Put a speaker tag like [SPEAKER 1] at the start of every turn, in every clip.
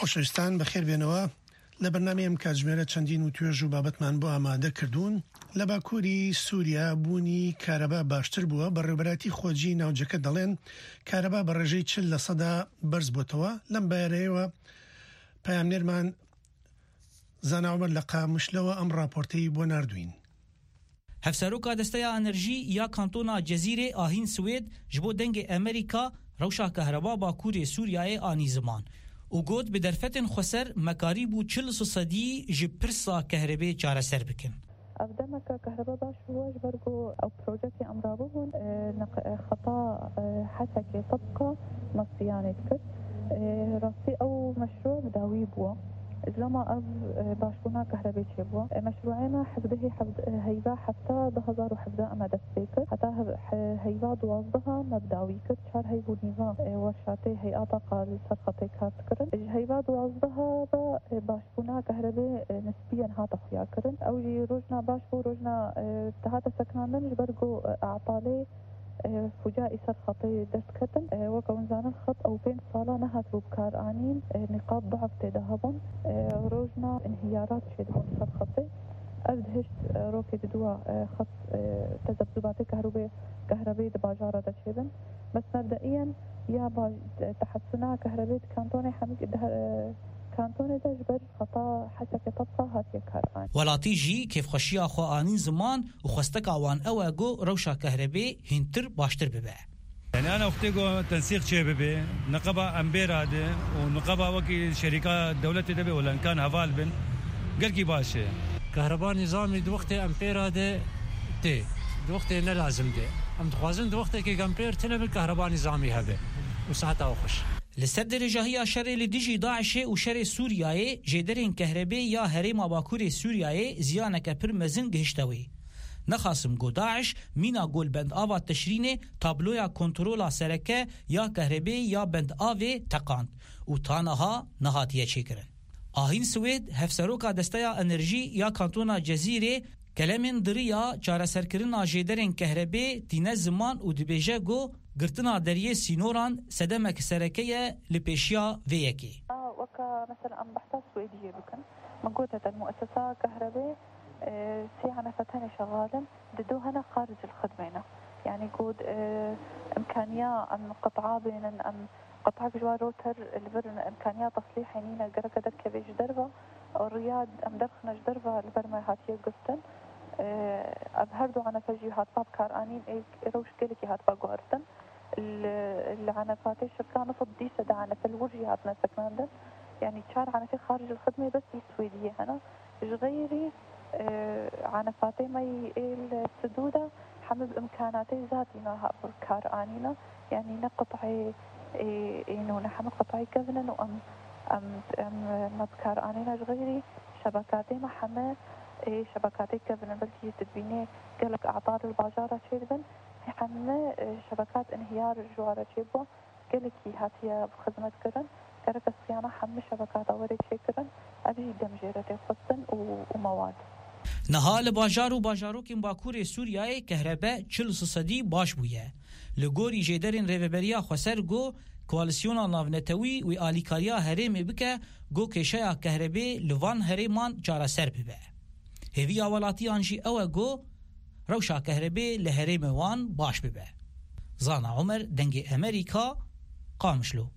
[SPEAKER 1] خۆشەویستان بەخێر بێنەوە لە بەرنامەیەم کاتژمێرە چەندین و توێژ و بابەتمان بۆ ئامادە کردوون. لە باکووری سووریا بوونی کارەبا باشتر بووە. بەڕێوەبەراتی خۆجی ناوجەکە دەڵێن کارەبا بە ڕێژەی 40% بەرز بۆتەوە. لەم بارەیەوە پەیامنێرمان زاناومەر لە قامشلەوە ئەم راپۆرتەی بۆ ناردوین.
[SPEAKER 2] هەفسەرۆکا دەستەیا ئەنەرژی یا کانتۆنا جەزیرێ ئاهین سوێد ji bo dengê Amerîka rewşa kehreba Bakurê Sûriyayê anî ziman û got bi derfetên xweser mekarî bû 40% ji pirsa kehrebê çareser bikin.
[SPEAKER 3] أقدمك كهرباء باش هو برضو أو بروجكت أمرابون خطأ حسكي طبقة مصيانة كت راسي أو مشروع بداوي بوا لما باشونا كهرباء شبوا مشروعنا حفظه هيبا حتى 2011 أما دستيكر حتى هيبا دوازدها مبداوي كت شهر هيبو نظام ورشاتي هيئة قال سرخطي كاتكرن هيبا دوازدها باشونا كهرباء نسبيا هاتا خيا كرن أو روجنا باشبو روجنا تهاتا سكنانا جبرقو أعطالي فجائي سرخطي دست كتن وكون زان الخط أو بين صالة نهات بكار آنين نقاط ضعف تدهبون روجنا انهيارات شدون سرخطي أبدهش روكي دوا خط تذبذباتي كهربي دباجارة دشيبن بس مبدئيا يا تحسنا كهربي كانتوني حميد كانتوني دجبر خطا حسك طبقة هاتي كاران
[SPEAKER 2] ولاتی جی کیف خوشیا خو آنین زمان و خواستک آوان او اگو روشا کهربی هنتر باشتر ببه.
[SPEAKER 4] يعني أنا أختيقو تنسيق شيء ببي نقبة أمبير هذا ونقبة وكي شركات دولتي دبي ولا إن كان هفال بن قال كي باشة
[SPEAKER 5] كهرباء نظامي دوقت أمبير هذا تي دوقت إنه لازم ده أم تخوازن دوقت كي أمبير تنا بالكهرباء نظامي هذا وساعتها وخش.
[SPEAKER 2] لسر درجه شر لدیجی داعش و شر سوریای جدرین کهربی یا هرم باکور سوریای زیانک پر مزن گهشتوی نخاسم گو داعش مینا گل بند آوا تشرین تابلویا کنترولا سرکه یا کهربی یا بند آوی تقاند و تانها نهاتیه چیکرن. آهین سوید هفسروکا دستیا انرژی یا کانتونا جزیره کلمین دریا چاره سرکرین جدرین کهربی تینه زمان و دبیجه گو قرتنا دريه سينوران سدمك سركية لبيشيا فيكي
[SPEAKER 3] وكا مثلا أم بحثة سويدية بكن مقودة المؤسسة كهرباء سيعنة فتاني شغالا ددوهنا خارج الخدمة يعني قود إمكانية أم قطعة بين أم قطعة جوا روتر البرن إمكانية تصليح هنينا قرقة دركة بيج دربة أو الرياض أم درخنش دربة البرمة هاتية قفتن أبهردو عنا فجي هاتباب كارانين روش كيلكي هاتباب قهرتن اللي عنا فاتي شركة نفط ديسة دا عنا في الورجي هاتنا سكنان ده يعني تشار عنا في خارج الخدمة بس السويدية هنا غيري عنا فاتي ما السدودة حمد إمكاناتي ذاتي ناها كارانينا يعني نقطعي إنه نحمد قطعي كذنن وأم مذكار آنينا غيري شبكاتي محمد شبكاتي كذنن بلكي تدبيني قالك أعطار الباجارة شيدبن حمى شبكات انهيار الجوارة شيبو قالكي هاتيا بخدمة كرن قالك الصيانة حمى شبكات أوري شيكرن أبي دمجيرة خصن ومواد
[SPEAKER 2] نهال باجار و باجاروکین باکور سوریای کهرباء 40% باش بویه. لگوری جدرین ریوبریا خسر گو کوالسیونا ناونتوی و آلیکاریا هرم بکه گو کشیا کهرباء لوان هرمان چاره سر ببه. هوی اولاتی آنجی او گو روشا کهرباء لهرم وان باش ببه. زانا عمر دنگ امریکا قامشلو.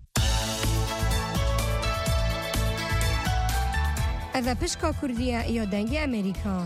[SPEAKER 6] اذا پشکا کردیا یا دنگ امریکا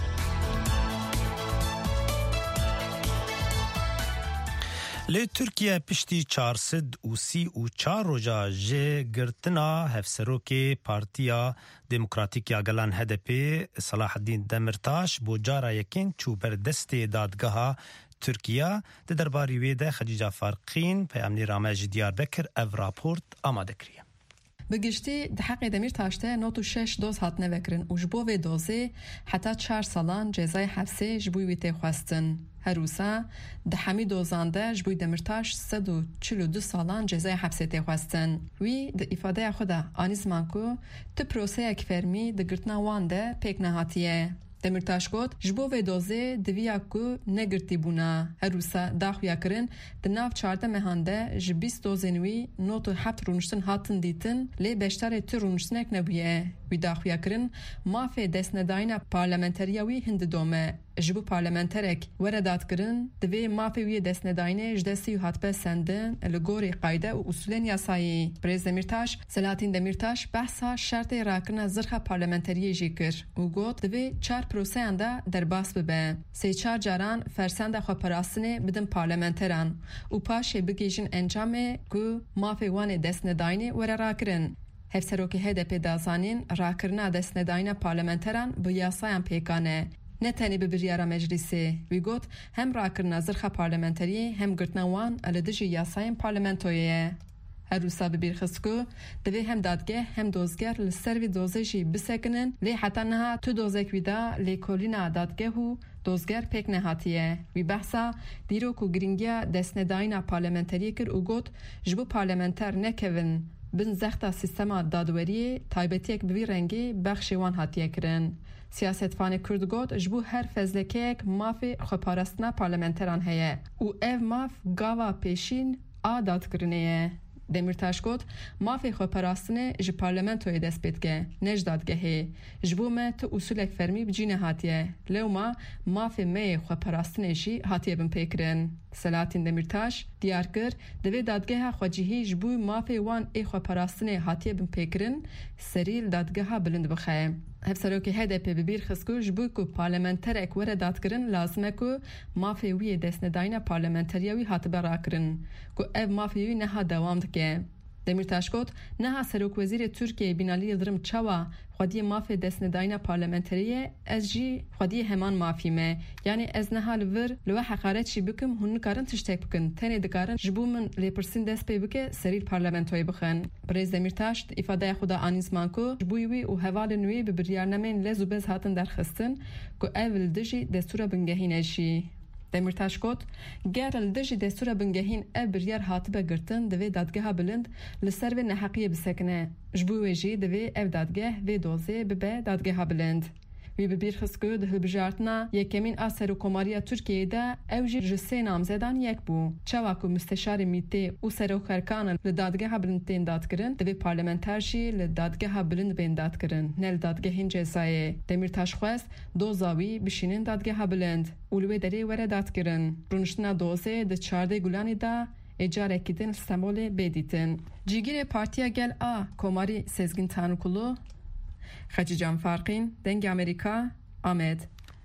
[SPEAKER 7] لی ترکیه پشتی 434 روزا جه گرتنا هفسروک پارتیا دموکراتیک یا گلان HDP صلاح الدین دمرتاش بو جارا یکین چوبر دست دادگاه ترکیه ده درباری ویده خدیجه فارقین پیامنی رامج دیاربکر او راپورت آماده کریه.
[SPEAKER 8] بگشتی ده حق دمیر تاشته 96 دوز هات نوکرن و جبو و دوزه حتی 4 سالان جزای حبسه جبوی ویته خواستن. هروسا ده همی دوزانده جبوی دمرتاش 142 سالان جزای حبسه ته خواستن. وی ده ifade خدا آنیزمان کو تو پروسه یک فرمی ده گرتنا وانده پیک نهاتیه. دمرتاش گوت جبو و دوزه دویا کو نگرتی بونا هروسا داخویا کرن دناف 14 مهانده ج 20 دوزنوی نوت 7 رونشتن هاتن دیتن لی بشتر تو رونشتنک نبیه وی داخویا کرن مافه دسنداینا پارلمانتریاوی هند دومه جبو پارلمانترک وردات کرن دوی مافه وی دسنداینه جدسی هات بسندن لگوری قاعده و اصولن یاسایی برز دمرتاش سلاطین دمرتاش بحثا شرط راکرنا زرخه پارلمانتری جیکر و گوت دوی 4% دا در باس ببه 3-4 جاران فرسند خو پراستنه بدن پارلمانتران و پاشه بگیجن انجامه که مافه وان دسنداینه ور راکرن هفسروکی HDP دازانین راکرنا دسنداینا پارلمانتران بو یاسایان پیکانه نه تنی به بریارا مجلسی وی گوت هم راکرنا زرخه پارلمانتری هم گرتنوان الدجی یاساین پارلمانتویه هر روسا ببیر خسکو دوی هم دادگه هم دوزگر لسروی دوزشی بسکنن لی حتی نها تو دوزک ویدا لی کولینا دادگه هو دوزگر پیک نهاتیه وی بحثا دیرو کو گرینگیا دسنداینا پارلمانتری کر او گوت جبو پارلمانتر نکوین بن زختا سیستما دادوری تایبتیک بوی رنگی بخشیوان هاتیه کرن سیاستفان کرد گوت جبو هر فزلکیک مافی خپارستنا پارلمانتران هیه او اف ماف گاوا پیشین آداد کرنیه دمرتاش گوت مافی خپاراستنه ج پارلمانتوی دست بیدگه نج دادگهه جبو ما تو اصولک فرمی بجینه هاتیه لو ما مافی می خپاراستنه شی هاتیه بن پیکرن سلاطین دمرتاش دیار کر دوی دادگه خواجیهی جبو مافی وان ای خپاراستنه هاتیه بن پیکرن سریل دادگه بلند بخه هفسروکی HDP ببیر خسکو جبو کو پارلمانترک ور دادکرن لازمه کو مافی وی دسنداینا پارلمانتریاوی هات براکرن کو اف مافی وی نه دوام دکه دمرتاش گوت نه سروک وزیر ترکیه بینالی یلدرم چاوا خودی مافی دسنداینا پارلمانتریه از جی خودی همان مافی مه یعنی از نه لور لو حقارت شی بکم هن کارن تشتک بکن تنه دکارن جبو من لپرسین دست پی بکه سریل پارلمانتوی بخن برز دمرتاش ifade خدا انیزمان کو جبوی وی او حوال نوی به بریارنامه لزوبز هاتن درخستن کو اول دجی دستور بنگهین شی دمرتاش گوت گرل دجی دستور بنگهین ابریار هاتبه گرتن دوی دادگه بلند لسر و نحقیه بسکنه جبوی جی دوی اف دادگه و دوزه ببه دادگه بلند وی ببیر خسکو ده بجارتنا یکمین آسر و کماریا ترکیه ده اوجی جسه نامزدان یک بو چواکو مستشار میته و سروکرکان لدادگه بلند تین داد کرن دوی پارلمانترشی لدادگه بلند بین داد کرن نل دادگه هین جزایه دمرتاش خواست دوزاوی بشینن دادگه بلند اولوی دری وره داد کرن رونشتنا دوزه ده 14 گولانی ده اجاره کدن سمبول بدیتن جیگیر پارتیا گل آ کماری سزگین تانوکلو خجی جان فارقین دنگ امریکا آمد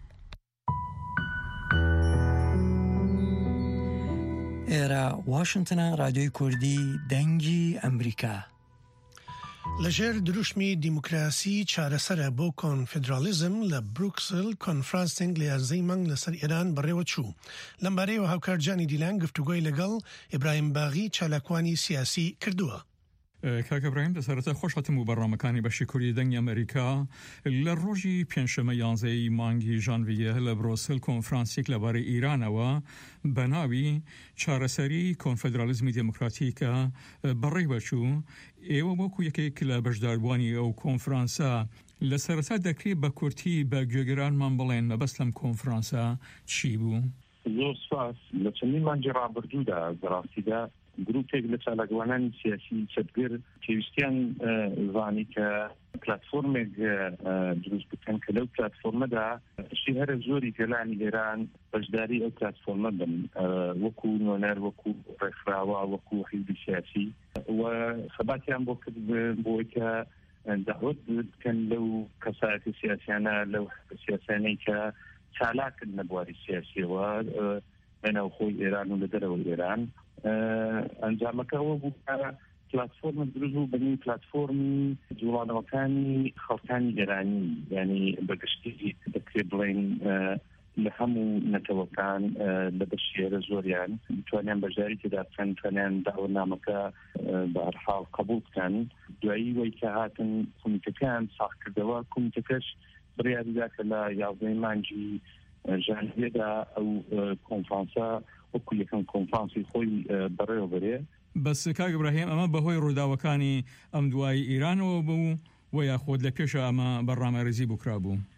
[SPEAKER 9] ایرا واشنطن رادیوی کردی دنگی امریکا
[SPEAKER 1] لجر دروشمی دیموکراسی چارەسەرە بۆ کۆنفدرالیزم لە بروکسل کۆنفرانسێنگ لە یارزەی مانگ لەسەر ئێران بەڕێوە چوو لەم بارەیەوە هاوکارجانی دیلان گفتوگۆی لەگەڵ ئیبراهیم باغی چالاکوانی سیاسی کردووە
[SPEAKER 10] کاک ابراهیم دەسەرەتا خۆش هاتم و بەڕامەکانی بەشی کوردی دەنگی ئەمریکا لە ڕۆژی پێنجشەمە 11 مانگی ژانڤیە لە برۆسل کۆنفرانسێک لەبارەی ئیرانەوە بە ناوی چارەسەری کۆنفدرالیزمی دموکراتیکە بەڕێوە چوو ئێوە وەکو یەکێک لە بەشداربووانی ئەو کۆنفرانسە لە سەرەتا دەکرێت بە کورتی بە گوێگرانمان بڵێن مەبەست لەم کۆنفرانسە چی بوو؟
[SPEAKER 11] زۆر سپاس لە چەندین مانگی ڕابردوودا بەڕاستیدا گروپێک لە چالاکوانانی سیاسی چەتگر پێویستیان زانی کە پلاتفۆرمێک دروست بکەن کە لەو پلاتفۆرمەدا شتی هەرە زۆری گەلانی ئێران بەشداری ئەو پلاتفۆرمە بن وەکو نۆنەر وەکو ڕێکخراوە وەکو حیزبی سیاسی و خەباتیان بۆ کرد بۆی کە داوت بکەن لەو کەسایەتی سیاسیانە لەو سیاسیانەی کە چالاکن لە بواری سیاسیەوە بەناوخۆی ئێران و لە دەرەوەی ئێران ئەنجامەکەەوە بوو پلاتفۆرمە دروست بوو بەنی پلاتفۆرمی جوڵانەوەکانی خەڵکانی ئێرانی یعنی بەگشتی دەکرێت بڵێن لە هەموو نەتەوەکان لە بەشێرە زۆریان بتوانیان بەشداری تێدا بکەن توانیان داوەنامەکە بە هەرحاڵ قبول بکەن دوایی وەی کە هاتن کۆمیتەکەیان ساختکردەوە کۆمیتەکەش بڕیاریدا کە لە 11 مانگی ژانڤیەدا ئەو کۆنفرانسە وەکو یەکەم کۆنفرانسی خۆی بەڕێوە بەرێ
[SPEAKER 10] بەس کاک ئیبراهیم ئەمە بەهۆی ڕووداوەکانی ئەم دوای ئیرانەوە بوو و یاخۆت لە پێشە ئەمە بەڕامەڕێزی بکرا بوو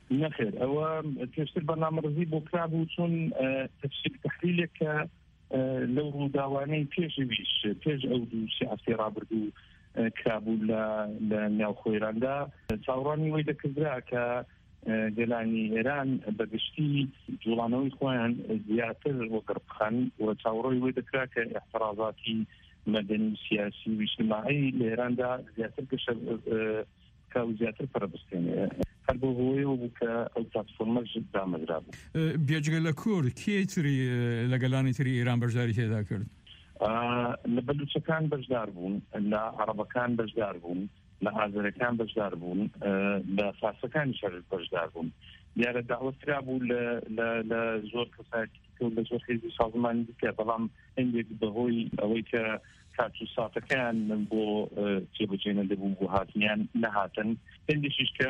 [SPEAKER 11] نەخێر ئەوە پێشتر بەرنامەڕەزی بۆ کرابوو چۆن تحلیلێکە لەو ڕووداوانەی پێشویش پێش ئەو دوو سیاسی ڕابردوو کرابوو لە ناوخۆیراندا چاوەڕانی وەی دەکردرا کە گەلانی ئێران بەگشتی جوڵانەوەی خۆیان زیاتر وەگەڕ بخەن و چاوەڕۆی وەی دەکرا کە احترازاتی مەدەنی سیاسی و اجتماعی لە ئێراندا زیاتر گەشە کا و زیاتر پەرەبستێنێ هەر بۆ هۆیەوە بوو کە ئەو پلاتفۆرمەش دامەزرا بوو.
[SPEAKER 10] بێجگە لە کورد کێ تری لە گەلانی تری ئێران بەشداری تێدا کرد؟
[SPEAKER 11] لە بەلوچەکان بەشدار بوون، لە عەرەبەکان بەشدار بوون، لە ئازەرەکان بەشدار بوون، لە فارسەکانی شەر بەشدار بوون. دیارە داوەترا بوو لە زۆر کەسایەتی و لە زۆر حیزبی سازمانی دیکە، بەڵام هەندێک بەهۆی ئەوەی کە کات و ساتەکان بۆ جێبەجێ نەدەبوو بۆ هاتنیان نەهاتن، هەندێکیش کە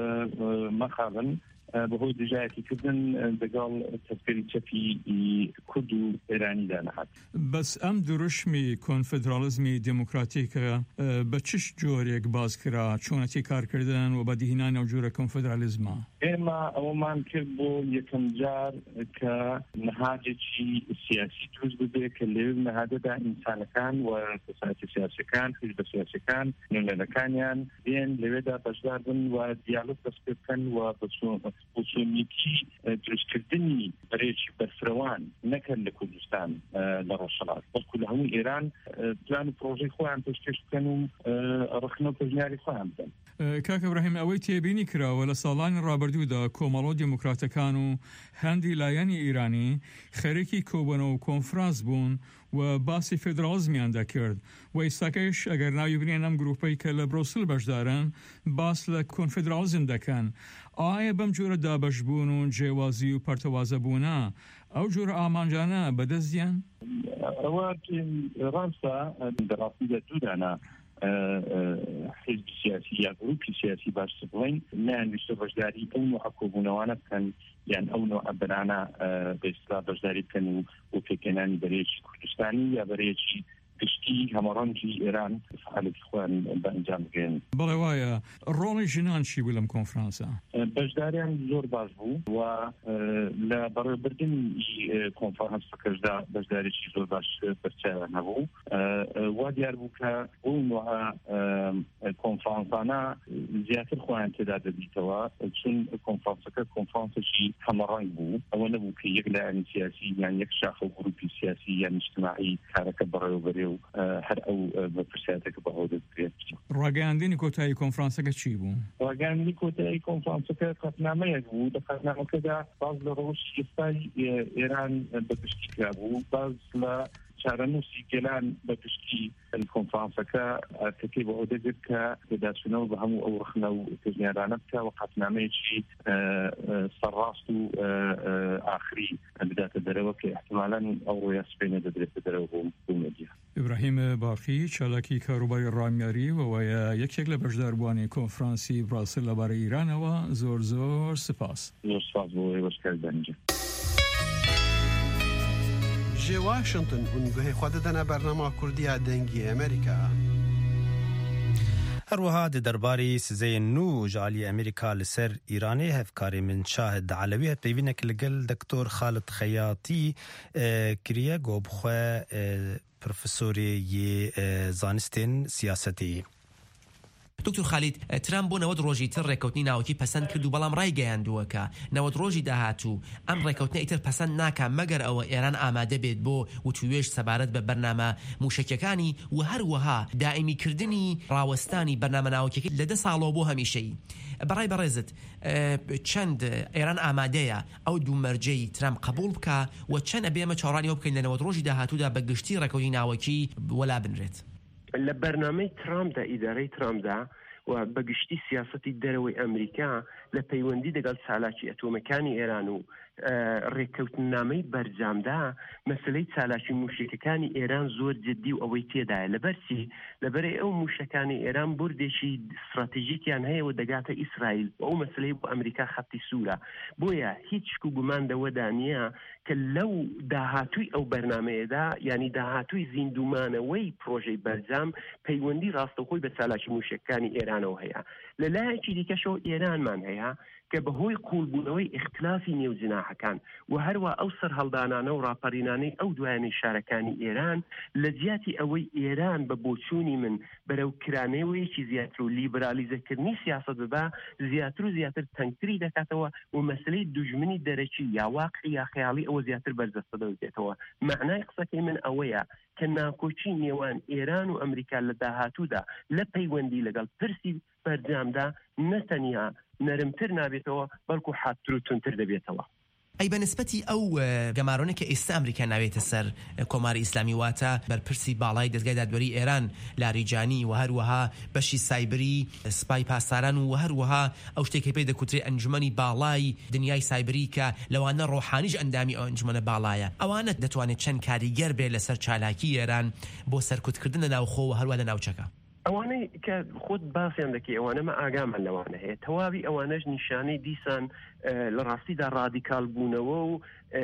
[SPEAKER 11] مەخابن بەهۆی دژایەتیکردن لەگەڵ تەسکەری چەپی کورد و ئێرانیدا نەهات.
[SPEAKER 10] بەس ئەم دروشمی کۆنفدرالیزمی دموکراتیکە بە چش جۆرێک باز کرا چۆنەتی کارکردن و بەدیهێنانی ئەو جۆرە کۆنفدرالیزمە؟
[SPEAKER 11] ئێمە ئەوەمان کرد بۆ یەکەم جار کە نەهاجێکی سیاسی دروست ببێ کە لەوێ نەهادەدا ئینسانەکان و کەسایەتی سیاسیەکان حیزبە سیاسیەکان نوێنەرەکانیان بێن لەوێدا بەشدار بن و دیالۆگ دەست پێ بکەن و بۆچۆنیەتی دروستکردنی بەرێکی بەرفرەوان نەکەن لە کوردستان لە ڕۆژهەڵات، بەڵکو لە هەموو ئێران پلان و پرۆژەی خۆیان پێشکەش بکەن و ڕخنە و پەژنیاری خۆیان بدەن.
[SPEAKER 10] کاک ئەبراهیم، ئەوەی تێبینی کراوە لە ساڵانی ڕابردوودا کۆمەڵۆ دیموکراتەکان و هەندی لایەنی ئیرانی خەریکی کۆبوونەوە و کۆنفرانس بوون و باسی فێدرالیزمیان دەکرد و ئێستاکەش ئەگەر ناوی برێن ئەم گروپەی کە لە برۆسل بەشدارن باس لە کۆنفدرالیزم دەکەن. ئایا بەم جۆرە دابەشبوون و جێوازی و پەرتەوازەبوونە ئەو جۆرە ئامانجانە بەدەستیان؟
[SPEAKER 11] ئەوە ڕاستە دەڕاستیدا دوودانە حزب سیاسی یا گروپی سیاسی باشتر بڵین نانویستە بەشداری ئەو نوع کۆبوونەوانە بکەن یان ئەو نوع بەرانە بەئیسترا بەشداری بکەن و پێکێنانی بەرەیەکی کوردستانی یا بەرەیەکی گشتی هەمەڕەنگی ئێران فعالەتی خۆیان بەئەنجام بگەن.
[SPEAKER 10] بەڵێ وایە ڕۆڵی ژنان چی بوو لەم کۆنفرانسە؟
[SPEAKER 11] بەشداریان زۆر باش بوو و لە بەڕێوەبردننی کۆنفرانسەکەشدا بەشدارێکی زۆر باش بەرچاویان هەبوو. وا دیار بوو کە ئەو نوع کۆنفرانسانە زیاتر خۆیان تێدا دەبیتەوە، چون کۆنفرانسەکە کۆنفرانسێکی هەمەڕەنگ بوو. ئەوە نەبوو کە یەک لایەنی سیاسی یان یەک شاخە گروپی سیاسی یان اجتماعی کارەکە بەڕێوەبەرێ و هەر ئەو بەپرسیارەتەکە بەهۆ دەبێت.
[SPEAKER 10] ڕاگەیاندنی کۆتایی کۆنفرانسەکە چی بوو؟
[SPEAKER 11] ڕاگەیاندنی کۆتایی کۆنفرانسەکە قەتنامەیەک بوو. لە قەتنامەکەدا باز لە ڕۆژی ئێستای ئێران بەگشتی کرابوو، باز لە چارەنووسی گەلان بەگشتی کۆنفرانسەکە تەکەی بە ئەو دەگرت کە پێداچوونەوە بە هەموو ئەو ڕخنە و پێشنیارانە بکە و قەتنامەیەکی سەرڕاست و ئاخری بداتە دەرەوە کە احتمالاً ئەو ڕۆیە سپێنە دەدرێتە دەرەوە بۆ مێدیا.
[SPEAKER 10] ئیبراهیم باقی چالاکی کاروباری ڕامیاری وەوەیە یەکێک لە بەشداربووانی کۆنفرانسی براسل لەبارەی ئیرانەوە. زۆر زۆر سپاس.
[SPEAKER 11] زۆر سپاس بۆ وەشکردنجە.
[SPEAKER 12] جێ واشنگتن هونگوهی خوا دەدەنە بەرنامە کوردیا دەنگی ئەمریکا.
[SPEAKER 7] هەروەها دەرباری سزەی نو ژالی ئەمریکا لەسەر ئیرانی هەفکاری من شاهد عەلەوی پەیوینێک لەگەڵ دکتۆر خالد خەیاتی کریە گۆبخوێ پرۆفسۆری زانستین سیاسەتی.
[SPEAKER 13] دکتور خالید، ترامپ بۆ 90 ڕۆژی تر ڕێکەوتنی ناوەکی پەسەند کرد و بەڵام ڕایگەیاندووە کە 90 ڕۆژی داهاتوو ئەم ڕێکەوتنە ئیتر پەسەند ناکا مەگەر ئەوە ئێران ئامادە بێت بۆ وتوێژ سەبارەت بە بەرنامە موشەکیەکانی و هەروەها دائمیکردنی ڕاوەستانی بەرنامە ناوەکیەکەی لە 10 ساڵەوە بۆ هەمیشەی. بەڕای بەڕێزت چەند ئێران ئامادەیە ئەو دوو مەرجەی ترامپ قبول بکە و چەند ئەبێمە چاوەڕانی ئەو بکەین لە 90 ڕۆژی داهاتوودا بە گشتی ڕێکەوتنی ناوەکی وەلا بنرێت؟
[SPEAKER 14] لە بەرنامەی ترامپدا ئیدارەی ترامپدا و بەگشتی سیاسەتی دەرەوەی ئەمریکا لە پەیوەندی لەگەڵ چالاکی ئەتۆمەکانی ئێران و ڕێککەوتنامەی بەرجامدا مەسلەی چالاکی موشکەکانی ئێران زۆر جددی و ئەوەی تێدایە. لەبەرچی لەبەرەی ئەو موشکانی ئێران بردێکی استراتیژیکیان هەیە و دەگاتە ئیسرائیل و ئەو مەسلەی بۆ ئەمریکا خەتی سوورە. بۆیە هیچ شک و گومان دەوەدا نییە کە لەو داهاتووی ئەو بەرنامەیەدا ینی داهاتووی زیندومانەوەی پرۆژەی بەرجام پەیوەندی ڕاستەوخۆی بە چالاکی موشکەکانی ئێرانەوە هەیە. لە لایەکی دیکەشەوە ئێرانمان هەیە کە بەهۆی قوڵبوونەوەی اختلافی نێوجناحەکان و هەروە ئەو سەر هەڵدانانە و ڕاپەڕینانەی ئەو دوایانەی شارەکانی ئێران لە جیاتی ئەوەی ئێران بە بۆچوونی من بەرەو کرانەوەیەکی زیاتر و لیبرالیزەکردنی سیاست ببا زیاتر و زیاتر تەنگتری دەکاتەوە و مەسلەی دوژمنی دەرەکی یا واقعی یا خەیاڵی ئەوە زیاتر بەرجەستە دەوتێتەوە. معنای قسەکەی من ئەوەیە کە ناکۆچی نێوان ئێران و ئەمریکا لە داهاتوودا لە پەیوەندی لەگەڵ پرسی بەرجامدا نەتەنیا نەرمتر نابێتەوە بەڵکو حادتر و تونتر دەبێتەوە.
[SPEAKER 13] ئەی بەنسبەتی ئەو گەمارۆنە کە ئێستا ئەمریکا ناوێتە سەر کۆماری ئیسلامی واتە بەرپرسی باڵای دەستگای دادوەری ئێران لاریجانی و هەروەها بەشی سایبری سپای پاسداران و هەروەها ئەو شتێکی پێی دەکوترێ ئەنجومەنی باڵای دنیای سایبری کە لەوانە ڕۆحانیش ئەندامی ئەو ئەنجومەنە باڵایە ئەوانە دەتوانێت چەند کاریگەر بێت لەسەر چالاکی ئێران بۆ سەرکوتکردن لە ناوخۆ و هەروە لە ناوچەکە.
[SPEAKER 14] ئەوانەی کە خۆت باسییان دەکەی ئەوانەمە ئاگامان لەوانە هەیە تەواوی ئەوانەش نیشانەی دیسان لە ڕاستیدا ڕادیکال بوونەوە و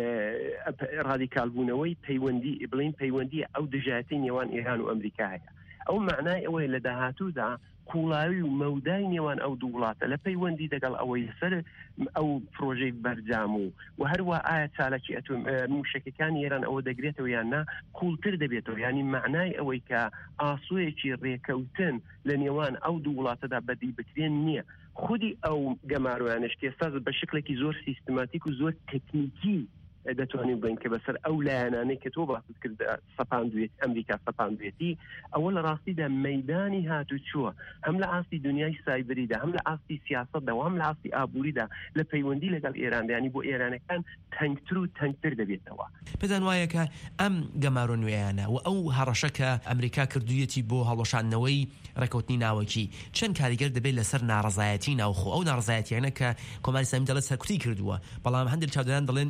[SPEAKER 14] ڕادیکال بوونەوەی پەیوەندی بڵین پەیوەندی ئەو دژایەتی نێوان ئێران و ئەمریکا هەیە. ئەو معنای ئەوەیە لە داهاتوودا قوڵاوی و مەودای نێوان ئەو دوو وڵاتە لە پەیوەندی دەگەڵ ئەوەی سەر ئەو پرۆژەی بەرجام و هەروە ئایا چالاکی ئەتۆم موشکەکانی ئێران ئەوە دەگرێتەوە یان نا قوڵتر دەبێتەوە ینی معنای ئەوەی کە ئاسوویەکی ڕێکەوتن لە نێوان ئەو دوو وڵاتەدا بەدی بکرێن نییە. خودی ئەو گەماروانش کێستا بە شکلێکی زۆر سیستماتیک و زۆر تەکنیکی دەتوانین بڵین کە بەسەر ئەو لایەنانەی کە تۆ باست کرد سەپاندوێت ئەمریکا سەپاندوێتی ئەوە لە ڕاستیدا مەیدانی هاتوچووە هەم لە ئاستی دنیای سایبریدا هەم لە ئاستی سیاسەتدا و هەم لە ئاستی ئابووریدا لە پەیوەندی لەگەڵ ئێراندانی بۆ ئێرانەکان تەنگتر و تەنگتر دەبێتەوە.
[SPEAKER 13] پێدان وایە کە ئەم گەمارۆ نوێیانە و ئەو هەڕەشە کە ئەمریکا کردوویەتی بۆ هەڵۆشانەوەی ڕێکەوتنی ناوەکی چەند کاریگەر دەبێت لەسەر ناڕزایەتی ناوخۆ ئەو ناڕزایەتیانە کە کۆماری ئیسلامی دەڵێت سەرکوتی کردووە بەڵام هەندێک چاودێران دەڵێن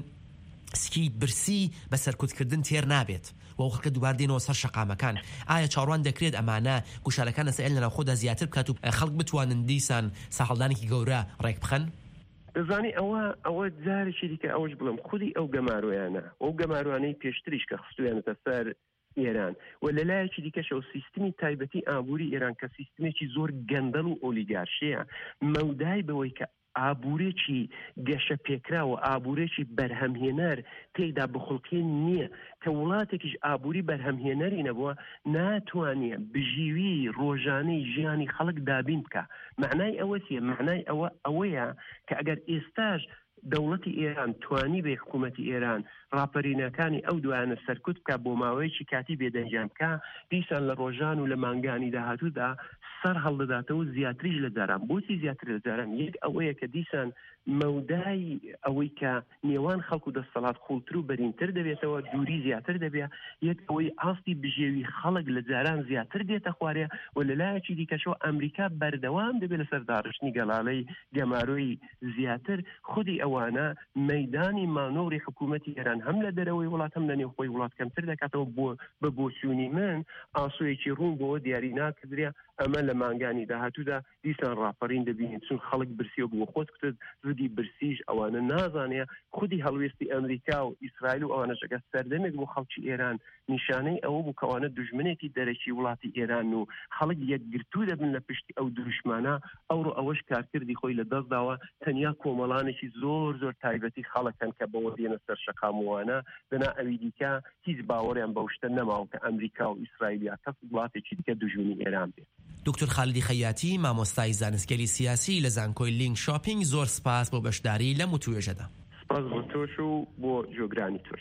[SPEAKER 13] سکی برسی بە سەرکوتکردن تێر نابێت و ئەو خەڵکە دووبار دێنەوە سەر شەقامەکان. ئایا چاڕوان دەکرێت ئەمانە گوشارەکان لەسەر لە ناوخۆدا زیاتر بکات و خەڵک بتوانن دیسان ساحەڵدانێکی گەورە ڕێک بخەن؟
[SPEAKER 14] دەزانی ئەوە جارێکی دیکە ئەوش بڵم خودی ئەو گەمارویانە ئەو گەماروانەی پێشتریش کە خستویانەتە سەر ئێران و لەلایەکی دیکەش ئەو سیستمی تایبەتی ئابووری ئێران کە سیستمێکی زۆر گەندەڵ و ئۆلیگارشیە مەودای بەوەی کە ئابوورێکی گەشە پێکرا و ئابوورێکی بەرهەمهێنەر تێیدا بخڵقین نییە کە وڵاتێکیش ئابووری بەرهەمهێنەری نەبووە ناتوانێت بژیوی ڕۆژانەی ژیانی خەڵک دابین بکە. معنای ئەوە چیە؟ معنای ئەوەیە کە ئەگەر ئێستاش دەوڵەتی ئێران توانی بێ حکوومەتی ئێران ڕاپەرینەکانی ئەو دوایانە سەرکوت بکە بۆ ماوەیەکی کاتی بێدەنجام بکە دیسان لە ڕۆژان و لە مانگانی داهاتوودا سەر هەڵدەداتەوە زیاتریش لە جاران. بۆچی زیاتر لە جاران؟ یەک ئەوەیە کە دیسان مەودای ئەوەی کە نێوان خەڵک و دەسەڵات خوڵتر و بەرینتر دەبێتەوە دووری زیاتر دەبێت یەک ئەوەی ئاستی بژێوی خەڵک لە جاران زیاتر دێتە خوارێ و لەلایەکی دیکەشەوە ئەمریکا بەردەوام دەبێت لەسەر داڕشتنی گەڵاڵەی گەمارۆی زیاتر. خودی ئەوانە مەیدانی مانۆڕی حکوومەتی ئێران هەم لە دەرەوەی وڵات هەم لە نێوخۆی وڵات کەمتر دەکاتەوە بە بۆچوونی من ئاسوویەکی ڕوون بۆ دیاری ناکردرێ ئەمە لە مانگانی داهاتوودا دیسان ڕاپەڕین دەبینین چون خەڵک برسیەوە بۆ خۆت کتت زودی برسیش ئەوانە نازانێ خودی هەڵوێستی ئەمریکا و ئیسرائیل و ئەوانەشەکە سەردەمێک بۆ خەڵکی ئێران نیشانەی ئەوە بوو کەوانە دژمنێکی دەرەکی وڵاتی ئێران و خەڵک یەکگرتوو دەبن لە پشتی ئەو دروشمانە ئەوڕۆ ئەوەش کارکردی خۆی لە دەستداوە تەنیا کۆمەڵانێکی زۆر تایبەتی خەڵکن کە بەوە دێنە سەر شەقاموانە دنا ئەوی دیکە هیچ باوەڕیان بەو شتە نەماوە کە ئەمریکا و ئیسرائیل یا کەس وڵاتێکی دیکە دژمنی ئێران بێت.
[SPEAKER 13] دکتۆر خالیدی خەیاتی مامۆستای زانستگەری سیاسی لە زانکۆی لینک شاپینگ زۆر سپاس بۆ بەشداری لە متوێژەدا.
[SPEAKER 14] سپاس بۆ تۆش و بۆ جۆگرانی تۆش.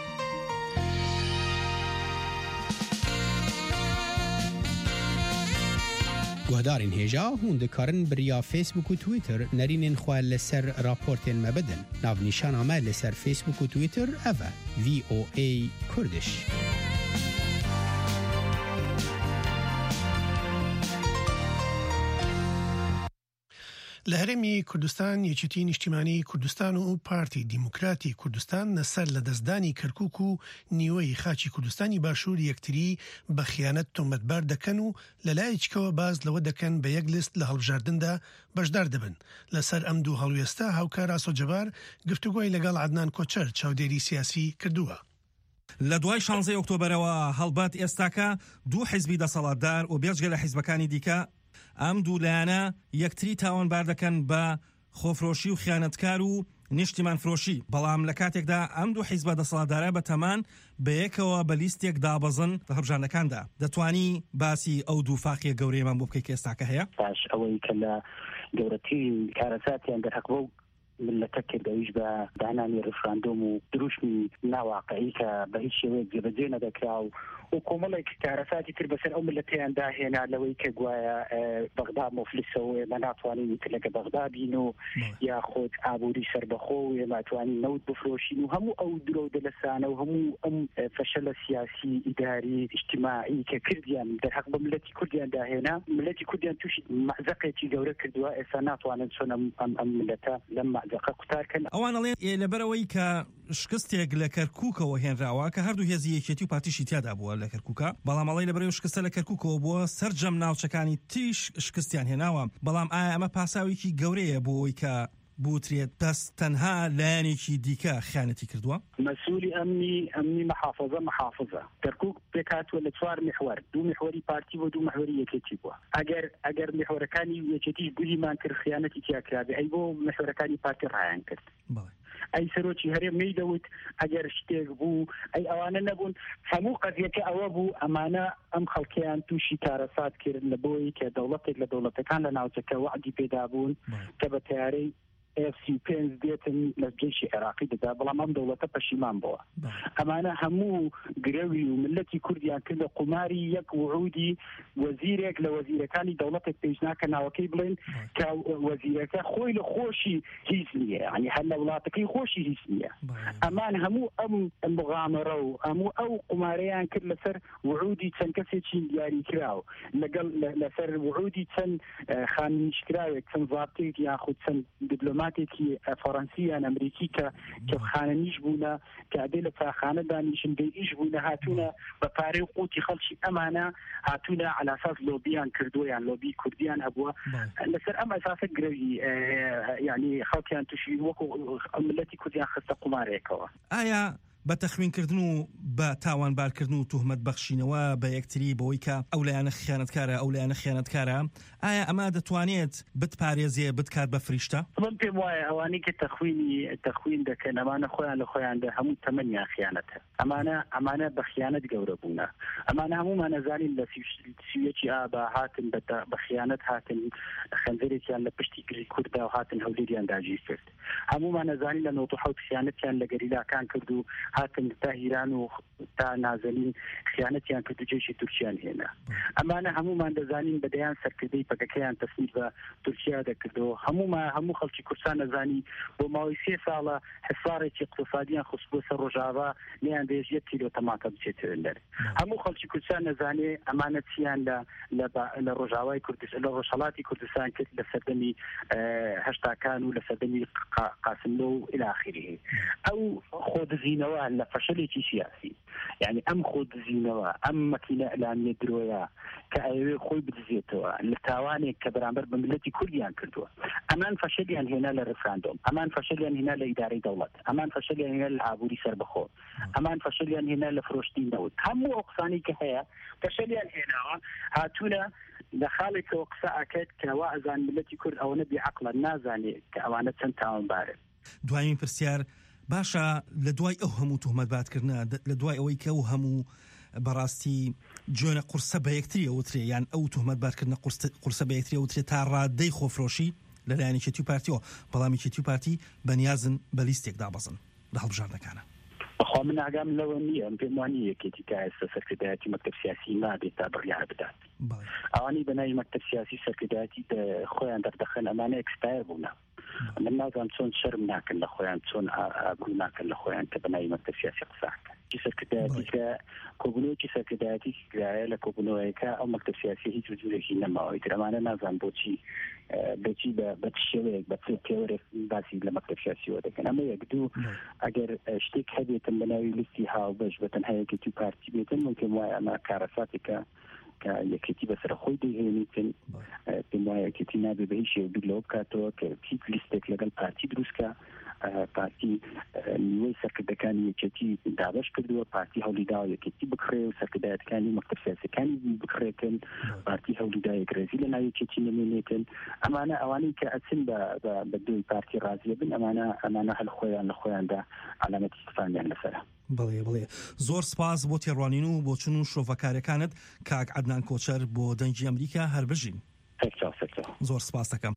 [SPEAKER 15] گوهدارین هێژا هون دەکارن بریا فیسبوک و تویتر نەرینێن خواه لەسەر راپۆرتێن مەبدن ناونیشان ئەمە لەسەر فیسبوک و تویتر ئەڤە VOA کوردش.
[SPEAKER 1] لە هەرێمی کوردستان یەکێتی نیشتیمانی کوردستان و پارتی دیموکراتی کوردستان لەسەر لە دەستدانی کەرکووک و نیوەی خاچی کوردستانی باشوور یەکتری بە خیانەت تۆمەتبار دەکەن و لەلایەکەوە باز لەوە دەکەن بە یەک لیست لە هەڵبژاردندا بەشدار دەبن. لەسەر ئەم دوو هەڵوێستە هاوکار ئاسۆجەبار گفتوگۆی لەگەڵ عەدنان کۆچەر چاودێری سیاسی کردووە.
[SPEAKER 16] لە دوای 16 ئۆکتۆبرەوە هەڵبات ئێستاکە دوو حیزبی دەسەڵاتدار و بێجگە لە حیزبەکانی دیکە ئەم دوو لایەنە یەکتری تاوانبار دەکەن بە خۆفرۆشی و خیانەتکار و نیشتیمان فرۆشی. بەڵام لە کاتێکدا ئەم دوو حیزبە دەسەڵاتدارە بەتەمان بەیەکەوە بە لیستێک دابەزن لە هەڵبژاردنەکاندا. دەتوانی باسی ئەو دوو فاقیە گەورەیەمان بۆ بکەی کە ئێستاکە هەیە؟
[SPEAKER 17] باش ئەوەی کە لە گەورەترین کارەساتیان دەرهەق بۆ ملەتە کردەویش بە دانانی ڕفراندۆم و دروشمی ناواقعی کە بە هیچ شێوەیەک جێبەجێ نەدەکرا و کۆمەڵێک کارەساتی تر بەسەر ئەو ملەتەیان داهێنا لەوەی کە گوایە بەغدا مفلسەوە ئێمە ناتوانین تر لەگە بەغدا بین و یاخۆت ئابووری سەربەخۆ و ئێمە توانین نەوت بفرۆشین و هەموو ئەو درۆ دەلەسانە و هەموو ئەم فەشەلە سیاسی ئیداری اجتماعی کە کردیان دەرهەق بە ملەتی کوردیان داهێنا ملەتی کوردیان تووشی مەعزەقێکی گەورە کردووە ئێستا ناتوانن چۆن ئەم ملەتە لەم مەعزەقە قوتارکەن.
[SPEAKER 16] ئەوان ئەڵێن لەبەرەوەی کە شکستێک لە کەرکووکەوە هێنراوە کە هەردوو هێزی یەکێتی و پارتیشی تیادا بووە لە کەرکووکە، بەڵام ئەڵێ لەبەرەوەی شکستە لە کەرکووکەوە بووە سەرجەم ناوچەکانی تیش شکستیان هێناوە. بەڵام ئایا ئەمە پاساوێکی گەورەیە بۆ ئەوەی کە بوترێت بەس تەنها لایەنێکی دیکە خیانەتی کردووە؟
[SPEAKER 17] مەسئولی ئەمنی محافظە کەرکووک پێکاتوە لە 4 محور، 2 محوری پارتی و 2 محوری یەکێتی بووە. ئەگەر محورەکانی یەکێتیش گولیمان کرد خیانەتی تیاکرابێ ئەی بۆ محورەکانی پارتی ڕایان کرد. ئەی سەرۆکی هەرێم نەیدەوت ئەگەر شتێک بوو ئەی ئەوانە نەبوون. هەموو قەزیەکە ئەوە بوو ئەمانە ئەم خەڵکیان تووشی کارەسات کرد لە بۆی کە دەوڵەتێک لە دەوڵەتەکان لە ناوچەکە وعدی پێدا بوون کە بە تیارەی F-15 دێتن لە جێشی عێراقی دەدا، بەڵام ئەم دەوڵەتە پەشیمان بووە. ئەمانە هەموو گرەوی و ملەتی کوردیان کردە قماری یەک وعودی وەزیرێک لە وەزیرەکانی دەوڵەتێک پێشناکە ناوەکەی بڵێن کە وەزیرەکە خۆی لە خۆشی هیچ نییە، یعنی هەر لە وڵاتەکەی خۆشی هیچ نییە. ئەمان هەموو ئەم مغامرە و هەموو ئەو قمارەیان کرد لەسەر وعودی چەند کەسێکی دیاری کراو، لەگەڵ لەسەر وعودی چەند خانیشکراوێک، چەند زابطێک یاخود چەند دیپلۆماتێکی فەڕەنسییان ئەمریکی کە خانەنیش بوونە کە ئەبێ لە چاخانە دانیشن بێئیش بوونە هاتوونە بە پارەی و قوتی خەڵکی ئەمانە هاتوونە على ئەساس لۆبیان کردویان لۆبی کوردیان هەبووە لەسەر ئەم ئەساسە گرەوی یعنی خەڵکیان تووشی وەکو ملەتی کوردیان خستە قمارێکەوە.
[SPEAKER 16] ئایا بە تەخمینکردن و بە تاوانبارکردن و توهمەت بەخشینەوە بە یەکتری بۆی کە ئەو لایەنە خیانەتکارە ئەو لایەنە خیانەتکارە، ئایا ئەمە دەتوانێت بتپارێزیە بتکات بە فریشتە؟
[SPEAKER 17] من پێم وایە ئەوانەی کە تەخوین دەکەن ئەمانە خۆیان لە خۆیاندا هەموو تەمەنیان خیانەتە، ئەمانە بە خیانەت گەورە بوونە، ئەمانە هەمومان نەزانین لە سویەکی ئابا هاتن بە خیانەت هاتن خەنجەرێکیان لە پشتی گری کووردا و هاتن هەولێریان داگیر کرد، هەمومان نەزانین لە 97 خیانەتیان لە گەریلاکان کرد و هاتن تا هیران و تا نازنین خیانەتیان کرد و جێشی تورکیان هێنا. ئەمانە هەمومان دەزانین بەدەیان سەرکردەی پەکەکەیان تەسمیل بە تورکیا دەکردەوە، هەموو خەڵکی کوردستان نەزانی بۆ ماوەی 3 ساڵە حسارێکی اقتصادیان خست بۆ سەر ڕۆژاوا نیان دێژ 1 کیلۆ تەماتە بچێتە دەر. هەموو خەڵکی کوردستان نەزانێ ئەمانە چیان لە ڕۆژاوای کوردستان لە ڕۆژهەڵاتی کوردستان کرد لە سەردەمی هەشتاکان و لە سەردەمی قاسملۆ و إلى آخره. ئەو خۆدزینەوە لە فەشەلێکی سیاسی، یعنی ئەم خۆدزینەوە ئەم مەکینە ئەلانیە درۆیە کە ئەوێ خۆی بدزێتەوە لە تاوانێک کە بەرامبەر بە ملەتی کوردیان کردووە، ئەمان فەشەلیان هێنا لە ڕفراندۆم، ئەمان فەشەلیان هێنا لە ئیدارەی دەوڵەت، ئەمان فەشەلیان هێنا لە ئابووری سەربەخۆ، ئەمان فەشەلیان هێنا لە فرۆشتی نەوت، هەموو ئەو قسانەی کە هەیە فەشەلیان هێناوە هاتوونە لە خاڵێکەوە قسە ئەکەت کە وا ئەزان ملەتی کورد ئەوەنە بێعەقڵە نازانێت کە ئەوانە چەند تاوانبارن.
[SPEAKER 16] دوایین پرسیار باشە لە دوای ئەو هەموو تۆهمەتبارکردنە، لە دوای ئەوەی کە ئەو هەموو بەڕاستی جۆنە قورسە بە یەکتری ئەوترێ یان ئەو تۆهمەتبارکردنە قورسە بە یەکتری ئەوترێ تا ڕادەی خۆفرۆشی لەلایەن یەکێتی و پارتیەوە، بەڵام یەکێتی و پارتی بەنیازن بە لیستێک دابەزن لە هەڵبژاردنەکانە.
[SPEAKER 17] بەخوا من ئاگام لەوە نییە، پێم وانە یەکێتی تا ئێستا سەرکردایەتی مەکتەب سیاسی نابێت تا بڕیار بدات. ئەوانی بەناوی مەکتەب سیاسی سەرکردایەتی خۆیان دەردەخەن ئەمانە ئەکسپایر بوونە. من نازانم چۆن شەرم ناکەن لە خۆیان، چۆن ئابرو ناکەن لە خۆیان کە بەناوی مەکتەب سیاسی قساکەن. سەرکردایەتی کە کۆبوونەوەکی سەرکردایەتی کرایە لە کۆبوونەوەیەکە ئەو مەکتەب سیاسی هیچ وجودێکی نەماوەی ئەمانە نازان بۆچی بە شێوەیەک بە پێوەرێک باسی لە مەکتەب سیاسیەوە دەکەن. ئەمە یەک دوو ئەگەر شتێک هەبێتن بەناوی لیستی هاوبەش بە تەنها یەکێتی و پارتی بێتن من پێم وایە ئەمە کارەساتێکە کە یەکێتی بەسەر خۆی دەهێنیتن، پێم وایە یەکێتی نابێ بە هیچ شێوە بیرلەوە بکاتەوە کە هیچ لیستێک لەگەڵ پارتی دروستکە پارتی نیوەی سەرکردەکانی یەکێتی دابش کردووە، پارتی هەوڵیدا یەکێتی بکڕێ و سەرکردایەتەکانی مەکتەب سیاسیەکانی بکڕێتن، پارتی هەوڵیدا یەکرێزی لە ناو یەکێتی نمێنێتن. ئەمانە ئەوانەی کە ئەچن بە دوی پارتی ڕازیە بن، ئەمانە هەل خۆیان لە خۆیاندا علامەتی استفهامیان لەسەرە.
[SPEAKER 16] بڵێ زۆر سپاس بۆ تێڕوانین و بۆ چون و شۆڤەکارەکانت کاک عەدنان کۆچەر بۆ دەنگی ئەمریکا هەربژین. زۆر سپاس دەکەم.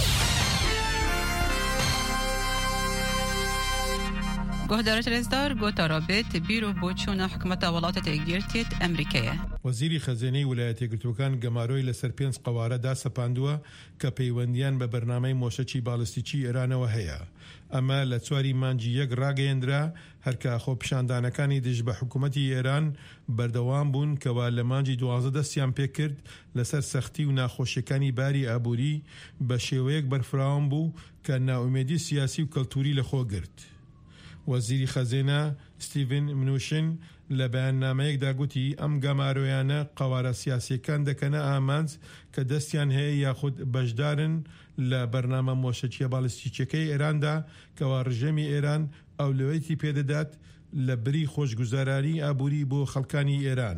[SPEAKER 18] گهدارت رزدار گوتا رابط بیرو بۆچوونە حکومەتە وڵاتە تێگیرتێت ئەمریکایە.
[SPEAKER 19] وەزیری خەزانەی ویلایەتە یەکگرتووەکان گەمارۆی لەسەر 5 قەوارەدا سەپاندووە کە پەیوەندیان بە بەرنامەی مۆشەچی باڵستیکی ئێرانەوە هەیە. ئەمە لە 4 مانگی 1 ڕاگەیەندرا هەرکە خۆپیشاندانەکانی دژ بە حکوومەتی ئێران بەردەوام بوون کەوا لە مانگی 12 دەستیان پێکرد لەسەر سەختی و ناخۆشیەکانی باری ئابووری بە شێوەیەک بەرفراوان بوو کە ناومێدی سیاسی و کەلتوری لەخۆ گرت. وەزیری خەزانە ستیڤن منوشن لە بەیاننامەیەکدا گوتی ئەم گەمارۆیانە قەوارە سیاسیەکان دەکەنە ئامانج کە دەستیان هەیە یاخود بەشدارن لە بەرنامە مۆشەچیە باڵستیکیەکەی ئێراندا کەوا ڕژێمی ئێران ئەولوێتی پێدەدات لە بری خۆشگوزارانی ئابووری بۆ خەڵکانی ئێران.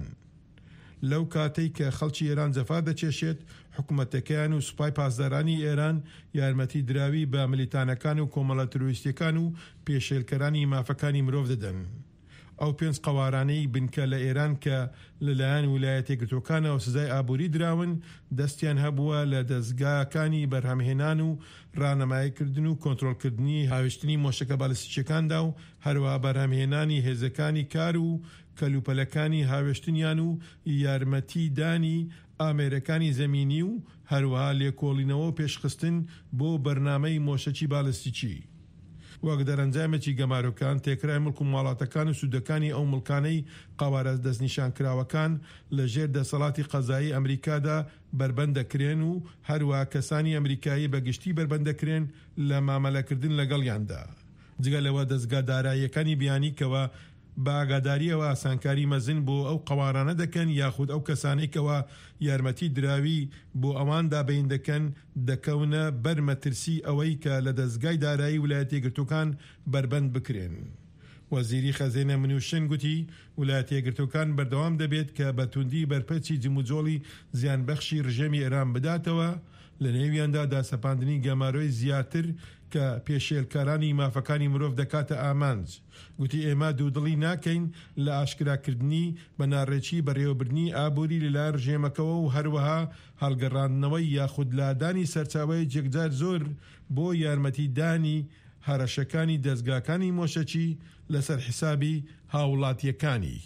[SPEAKER 19] لەو کاتەی کە خەڵکی ئێران جەفا دەچێشێت، حکوومەتەکەیان و سوپای پاسدارانی ئێران یارمەتی دراوی بە ملیتانەکان و کۆمەڵە تروریستیەکان و پێشێلکەرانی مافەکانی مرۆڤ دەدەن. ئەو 5 قەوارانەی بنکە لە ئێران کە لەلایەن ویلایەتە یەکگرتووەکانەوە سزای ئابووری دراون دەستیان هەبووە لە دەستگاکانی بەرهەمهێنان و ڕانەماییکردن و کۆنتڕۆڵکردنی هاوێشتنی مۆشەکە باڵستیکیەکاندا و هەروەها بەرهەمهێنانی هێزەکانی کار و کەلوپەلەکانی هاوێشتنیان و یارمەتی دانی ئامێرەکانی زەمینی و هەروەها لێکۆڵینەوە و پێشخستن بۆ بەرنامەی مۆشەچی باڵستیکی. وەک دەرەنجامێکی گەمارۆکان تێکرای مڵک و ماڵاتەکان و سوودەکانی ئەو مڵکانەی قەوارە دەستنیشانکراوەکان لە ژێر دەسەڵاتی قەزایی ئەمریکادا بربەندەکرێن و هەروەها کەسانی ئەمریکایی بەگشتی بربەندەکرێن لە مامەلەکردن لەگەڵیاندا. جگە لەوە دەستگا داراییەکانی بیانی کەوە بە ئاگاداریەوە ئاسانکاری مەزن بۆ ئەو قەوارانە دەکەن یاخود ئەو کەسانەی کەوە یارمەتی دراوی بۆ ئەوان دابین دەکەن دەکەونە بەرمەترسی ئەوەی کە لە دەستگای دارایی ویلایەتە یەکگرتووەکان بربەند بکرێن. وەزیری خەزانە منوشن گوتی ویلایەتە یەکگرتووەکان بەردەوام دەبێت کە بە توندی بەرپەرچی جموجۆڵی زیانبەخشی ڕژێمی ئێران بداتەوە، لە نێویاندا داسەپاندنی گەمارۆی زیاتر کە پێشێلکارانی مافەکانی مرۆڤ دەکاتە ئامانج. گوتی ئێمە دوودڵی ناکەین لە ئاشکراکردنی بە ناڕێکی بەڕێوەبردنی ئابووری لەلایەن ڕژێمەکەوە و هەروەها هەڵگەڕاندنەوەی یاخود لادانی سەرچاوەی جێگجار زۆر بۆ یارمەتی دانی هەرەشەکانی دەستگاکانی مۆشەچی لەسەر حیسابی هاوڵاتیەکانی.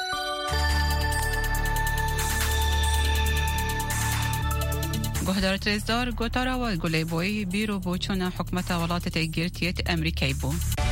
[SPEAKER 18] گهدارت رزدار گوتارا و گلی بوی بیرو بۆچوونە حکومەتە وڵاتە تێگیرتێت ئەمریکای بوو.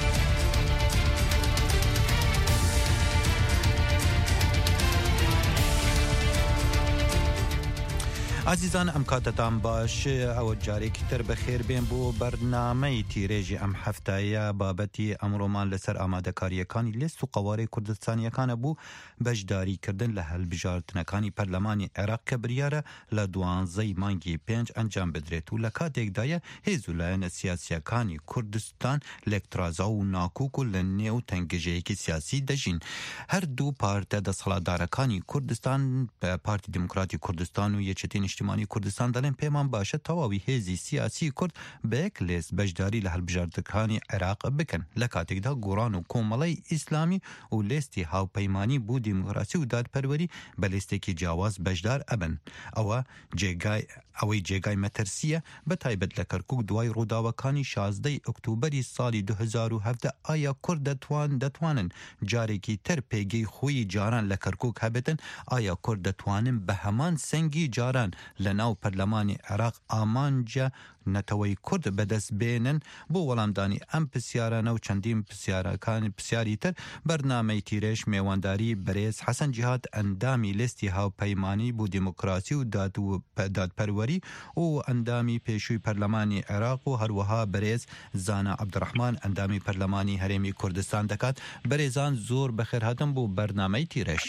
[SPEAKER 20] عزیزان ئەم کاتتان باش ئەوە جارێکی تر بەخێر بێن بۆ بەرنامەی تیرێژی ئەم هەفتایە بابەتی ئەمڕۆمان لەسەر ئامادەکاریەکانی لێست و قەوارەی کوردستانیەکانە بوو بەشداریکردن لە هەڵبژاردنەکانی پەرلەمانی عێراق کە بریارە لە 12 مانگی 5 ئەنجام بدرێت و لە کاتێکدایە هێز و لایەنە سیاسیەکانی کوردستان لێکترازا و ناکوک و لە نێو تەنگەژەیەکی سیاسی دەژین. هەردوو پارتە دەسەڵاتدارەکانی کوردستان پارتی دموکراتی کوردستان و یەکێتی نیشتیمانی کوردستان دەڵێن پێمان باشە تەواوی هێزی سیاسی کورد بە یەک لێست بەشداری لە هەڵبژاردنەکانی عێراق بکەن لە کاتێکدا گۆڕان و کۆمەڵی ئیسلامی و لێستی هاوپەیمانی بۆ دیموکراسی و دادپەروەری بە لێستێکی جیاواز بەشدار ئەبن. ئەوەی جێگای مەترسیە بە تایبەت لە کەرکوک دوای ڕووداوەکانی 16 ئۆکتۆبەری ساڵی 2017 ئایا کورد دەتوانن جارێکی تر پێگەی خۆی جاران لە کەرکوک هەبێتن؟ ئایا کورد دەتوانن بە هەمان سەنگی جاران لە ناو پەرلەمانی عێراق ئامانجە نەتەوەی کورد بەدەست بێنن؟ بۆ وەڵامدانی ئەم پرسیارانە و چەندین پرسیاری تر بەرنامەی تیرێژ میێوانداری بەرێز حەسەن جیهاد ئەندامی لێستی هاوپەیمانی بۆ دیموکراسی و دادپەروەری و ئەندامی پێشووی پەرلەمانی عێراق و هەروەها بەرێز زانا عەبدوڕەحمان ئەندامی پەرلەمانی هەرێمی کوردستان دەکات. بەرێزان زۆر بەخێر هاتن بۆ بەرنامەی تیرێژ.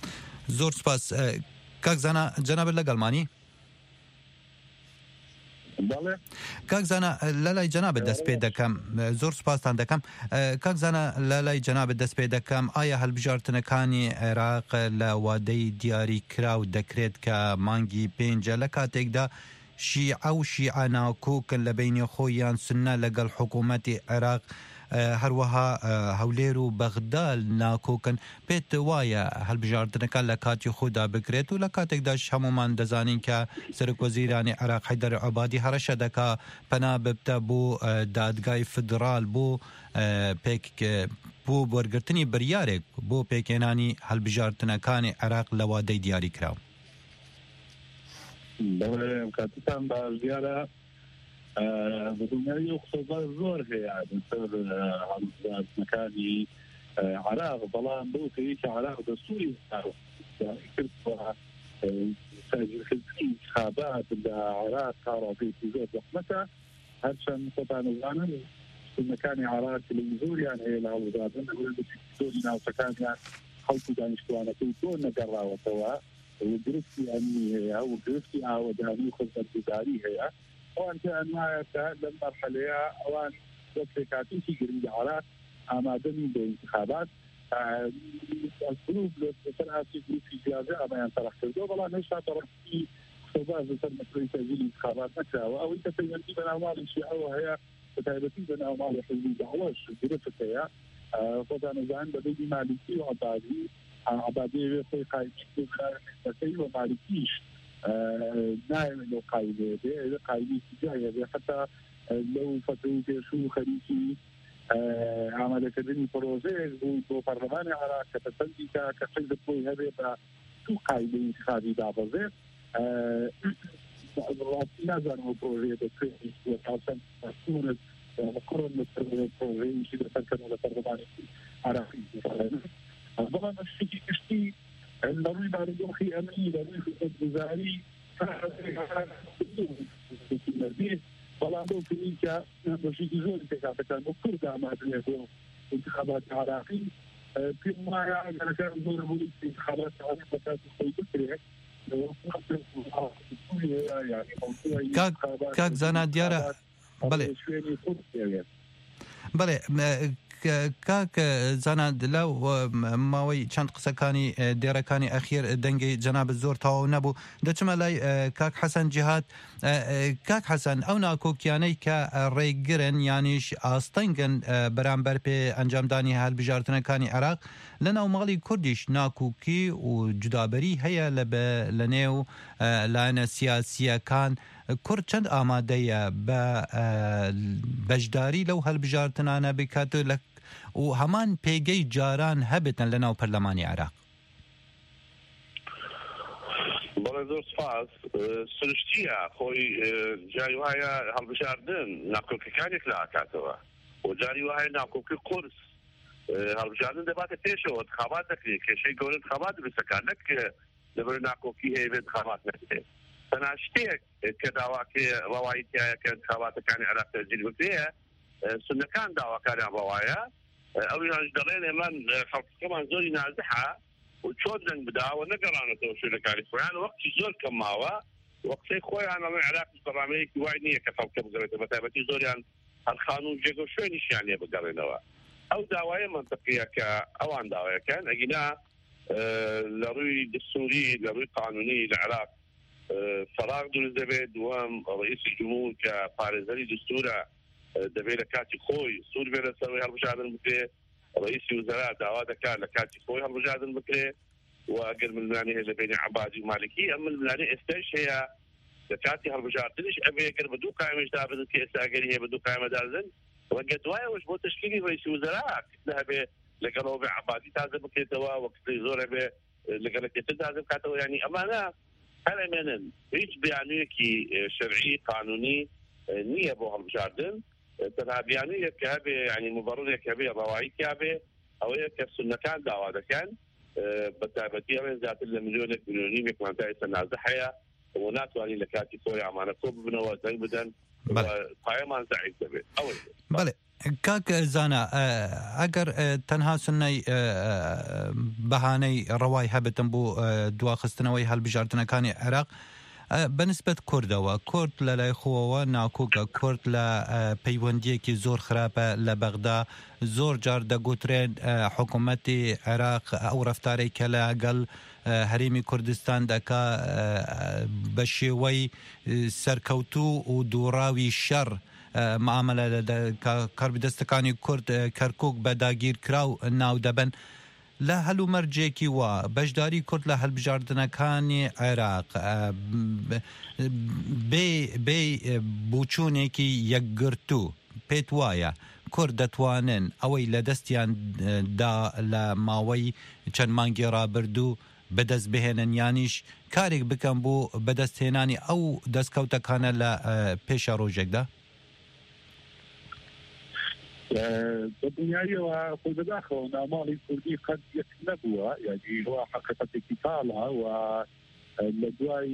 [SPEAKER 20] زۆر سپاس. کاک زانا جەنابەت لەگەڵمانی؟ کاک زانا لەلای جەنابەت دەست پێ دەکەم زۆر سوپاسان دەکەم کاک زانا لەلای جەنابەت دەست پێ دەکەم ئایا هەڵبژارتنەکانی عێراق لە وادەی دیاری کراو دەکرێت کە مانگی پێنجە لە کاتێکدا شیعە و شیعە ناکۆکن لە بینی خۆیان سنە لەگەڵ حکوومەتی عێراق هەروەها هەولێر و بەغداد ناکۆکن پێت وایە هەڵبژاردنەکە لە کاتی خۆدا بکرێت و لە کاتێکداش هەمومان دەزانین کە سەرۆکوەزیرانی عێراق حەیدەر عەبادی هەڕەشە دەکا پەنا ببتە بۆ دادگای فدرال بۆ وەرگرتنی بڕیارێک بۆ پێکێنانی هەڵبژاردنەکانی عێراق لە وادەی دیاری کراو.
[SPEAKER 11] کاتتان باش دیارە بەدنیای خۆبار زۆر هەیە سەر هەڵبژاردنەکانی عێراق بەڵام بەو کەیەکی عێراق دەستوری کردووە سەرگیرکردنی انتخابات لە عێراق کاڕاپێکی زۆر زەحمەتە هەرچەند خۆتان دەزانن سنەکانی عێراق تەلەڤیزۆریان هەیە لە هەڵبژاردن زۆری ناوچەکانیان خەڵک و دانیشتوانەکەی زۆر نەگەڕاوەتەوە گرفتی ئەمنی هەیە و گرفتی ئاوەدانی خۆزگەرداری هەیە ئەوان پێیان وایە کە لەم مەرحەلەیە ئەوان بۆ پێکهاتووی گرنگی عێراق ئامادەنی بۆ انتخابات گروپ لەسەر ئاسی گروپی جیازە ئەمەیان تەرەخ کردەوە بەڵام هێشتا تەرەخی خۆباز لەسەر مەسئلەی تەجیلی انتخابات نەکراوە ئەوەی کە پەیوەندی بە ناوماڵی شیعەوە هەیە بە تایبەتی بە ناوماڵی حزبی داعوەش گرفت هەیە خۆتان دەزانن بەبێی مالیکی و عەبادی وێ خۆی قایمەکەی و مالیکیش نایەوێت لەو قایمەیە بێ ئێوە قایمێکی جایە بێ حتا لەو فترەی پێشوو خەریکی ئامادەکردنی پرۆژەیەک بوو بۆ پەرلەمانی عێراق کە پەسەندی کە کەسێک دەبووی هەبێ بە دوو قایمەی انتخابی دابەزێت ڕاستی نازانەوە پرۆژەیە دەکرێت تاسەن سوورت قڕن لەسەر پرۆژەیەکی دەسەرکردن لە پەرلەمانی عێراقی بەڵام شتێکی گشتی لە ڕووی بارودۆخی ئەمنی لە ڕووی خزمەتگوزاری بەڵام بۆ کردی کە بەشێکی زۆری پێکاتەکان بۆ کورد ئامادەیە بۆ انتخاباتی عێراقی پێم وایە ئەگەرەکان زۆر بووی انتخاباتی عێراق بە کاتی خۆی بکرێت
[SPEAKER 20] کاک زانا دیارە بەڵێ کاک زانا لەو ماوەی چەند قسەکانی دێرەکانی ئەخیر دەنگی جەنابەت زۆر تەواو نەبوو دەچمە لای کاک حەسەن جیهاد کاک حەسەن ئەو ناکۆکیانەی کە ڕێگرن یانیش ئاستەنگن بەرامبەر پێ ئەنجامدانی هەڵبژاردنەکانی عێراق لە ناوماڵی کوردیش ناکۆکی و جودابەری هەیە لە نێو لایەنە سیاسیەکان کورد چەند ئامادەیە بە بەشداری لەو هەڵبژاردنانە بکات و هەمان پێگەی جاران هەبێتن لە ناو پەرلەمانی عێراق.
[SPEAKER 21] بەڵێ زۆر سپاس سروشتیە خۆی جاری وایە هەڵبژاردن ناکۆکیەکانێک لە ئاکاتەوە و جاری وایە ناکۆکی قورس هەڵبژاردن دەباتە پێشەوە انتخابات دەکرێت کێشەی گەورە انتخابات دەبێتەکان نەکرێ لەبەر ناکۆکی هەیە بێت انتخابات نەکرێت تەنها شتێک کە داواکێ ڕەوایەتیایە کە انتخاباتەکانی عێراق تەجیل بکرێ سنەکان داواکاریان ڕەوایە ئەویانش دەڵێن ئێمە خەڵکەکەمان زۆری نازحە و چۆن دەنگ بداوە نەگەڕانەتەوە شوێنەکانی خۆیان وەختی زۆر کەم ماوە وەقتەی خۆیان ئەمە عێراقی بەڕامەیەکی وای نییە کە خەڵکە بگەڕێتەوە بە تایبەتی زۆریان هەر خانوو جێگە و شوێنیشیان لێ بگەڕێنەوە ئەو داوایە منطقیە کە ئەوان داوایەکەن ئەگینا لە ڕووی دستوری لە ڕووی قانونی لە عێراق فراغ دروست دەبێت دووەم ڕئیسی جمهور کە پارێزەری دستورە دەبێت لە کاتی خۆی سوور بێت لەسەر هەڵبژاردن بکرێ ڕئیسی وزەرا داوا دەکات لە کاتی خۆی هەڵبژاردن بکرێ و ئەگەر ململانی هەیە لە بینی عەبادی و مالکی ئەم ململانی ئێستاش هەیە لە کاتی هەڵبژاردنش ئەبێ ئەگەر بە دوو قایمەش دابدن کە ئێستا ئەگەری هەیە بە دوو قایمە دابدن وەگە دوایەوەش بۆ تشکیلی ڕئیسی وزەرا هەبێ لەگەڵەوە بێ عەبادی تازە بکرێتەوە وەکتی زۆر هەبێ لەگەڵەکێتر تازە بکاتەوە یعنی ئەمانە هەر ئەمێنن هیچ بیانوویەکی شەرعی قانونی نییە بۆ هەڵبژاردن تەنها بیانوویەک کە هەبێ ینی مبەڕێک هەبێ ڕەوایەکی هەبێ ئەوەیە کە سونەکان داوا دەکەن بە تایبەتی ئەوێ زیاتر لە ملیۆنێک ملیۆنیمێک مانتای نازە هەیە و ناتوانین لە کاتی خۆی ئامانە کۆ ببنەوە دەنگ بدەن پایەمان زەعیف دەبێت
[SPEAKER 20] بەڵێ کاک زانا ئەگەر تەنها سنەی بەهانەی ڕەوای هەبێتن بۆ دواخستنەوەی هەڵبژاردنەکانی عێراق بەنسبەت کوردەوە کورد لە لای خۆەوە ناکۆکە کورد لە پەیوەندیەکی زۆر خراپە لە بەغدا زۆر جار دەگوترێن حکوومەتی عێراق ئەو ڕەفتارەی کە لەگەڵ هەرێمی کوردستان دەکا بە شێوەی سەرکەوتوو و دووڕاوی شەڕ معاملە کاربدەستەکانی کورد کەرکووک بە داگیرکراو ناو دەبن لە هەلومەرجێکی وە بەشداری کورد لە هەڵبژاردنەکانی عێراق بێ بوچوونێکی یەکگرتوو پێت وایە کورد دەتوانن ئەوەی لە دەستیان دا لە ماوەی چەند مانگی ڕابردوو بەدەست بهێنن یانیش کارێک بکەن بۆ بەدەستهێنانی ئەو دەستکەوتەکانە لە پێشە ڕۆژێکدا
[SPEAKER 4] بەدنیایەوە خۆی بەداخەوە ناماڵی کوردی قەت یەک نەبووە یعنی هو حقیقەتێکی تاڵە و لە دوای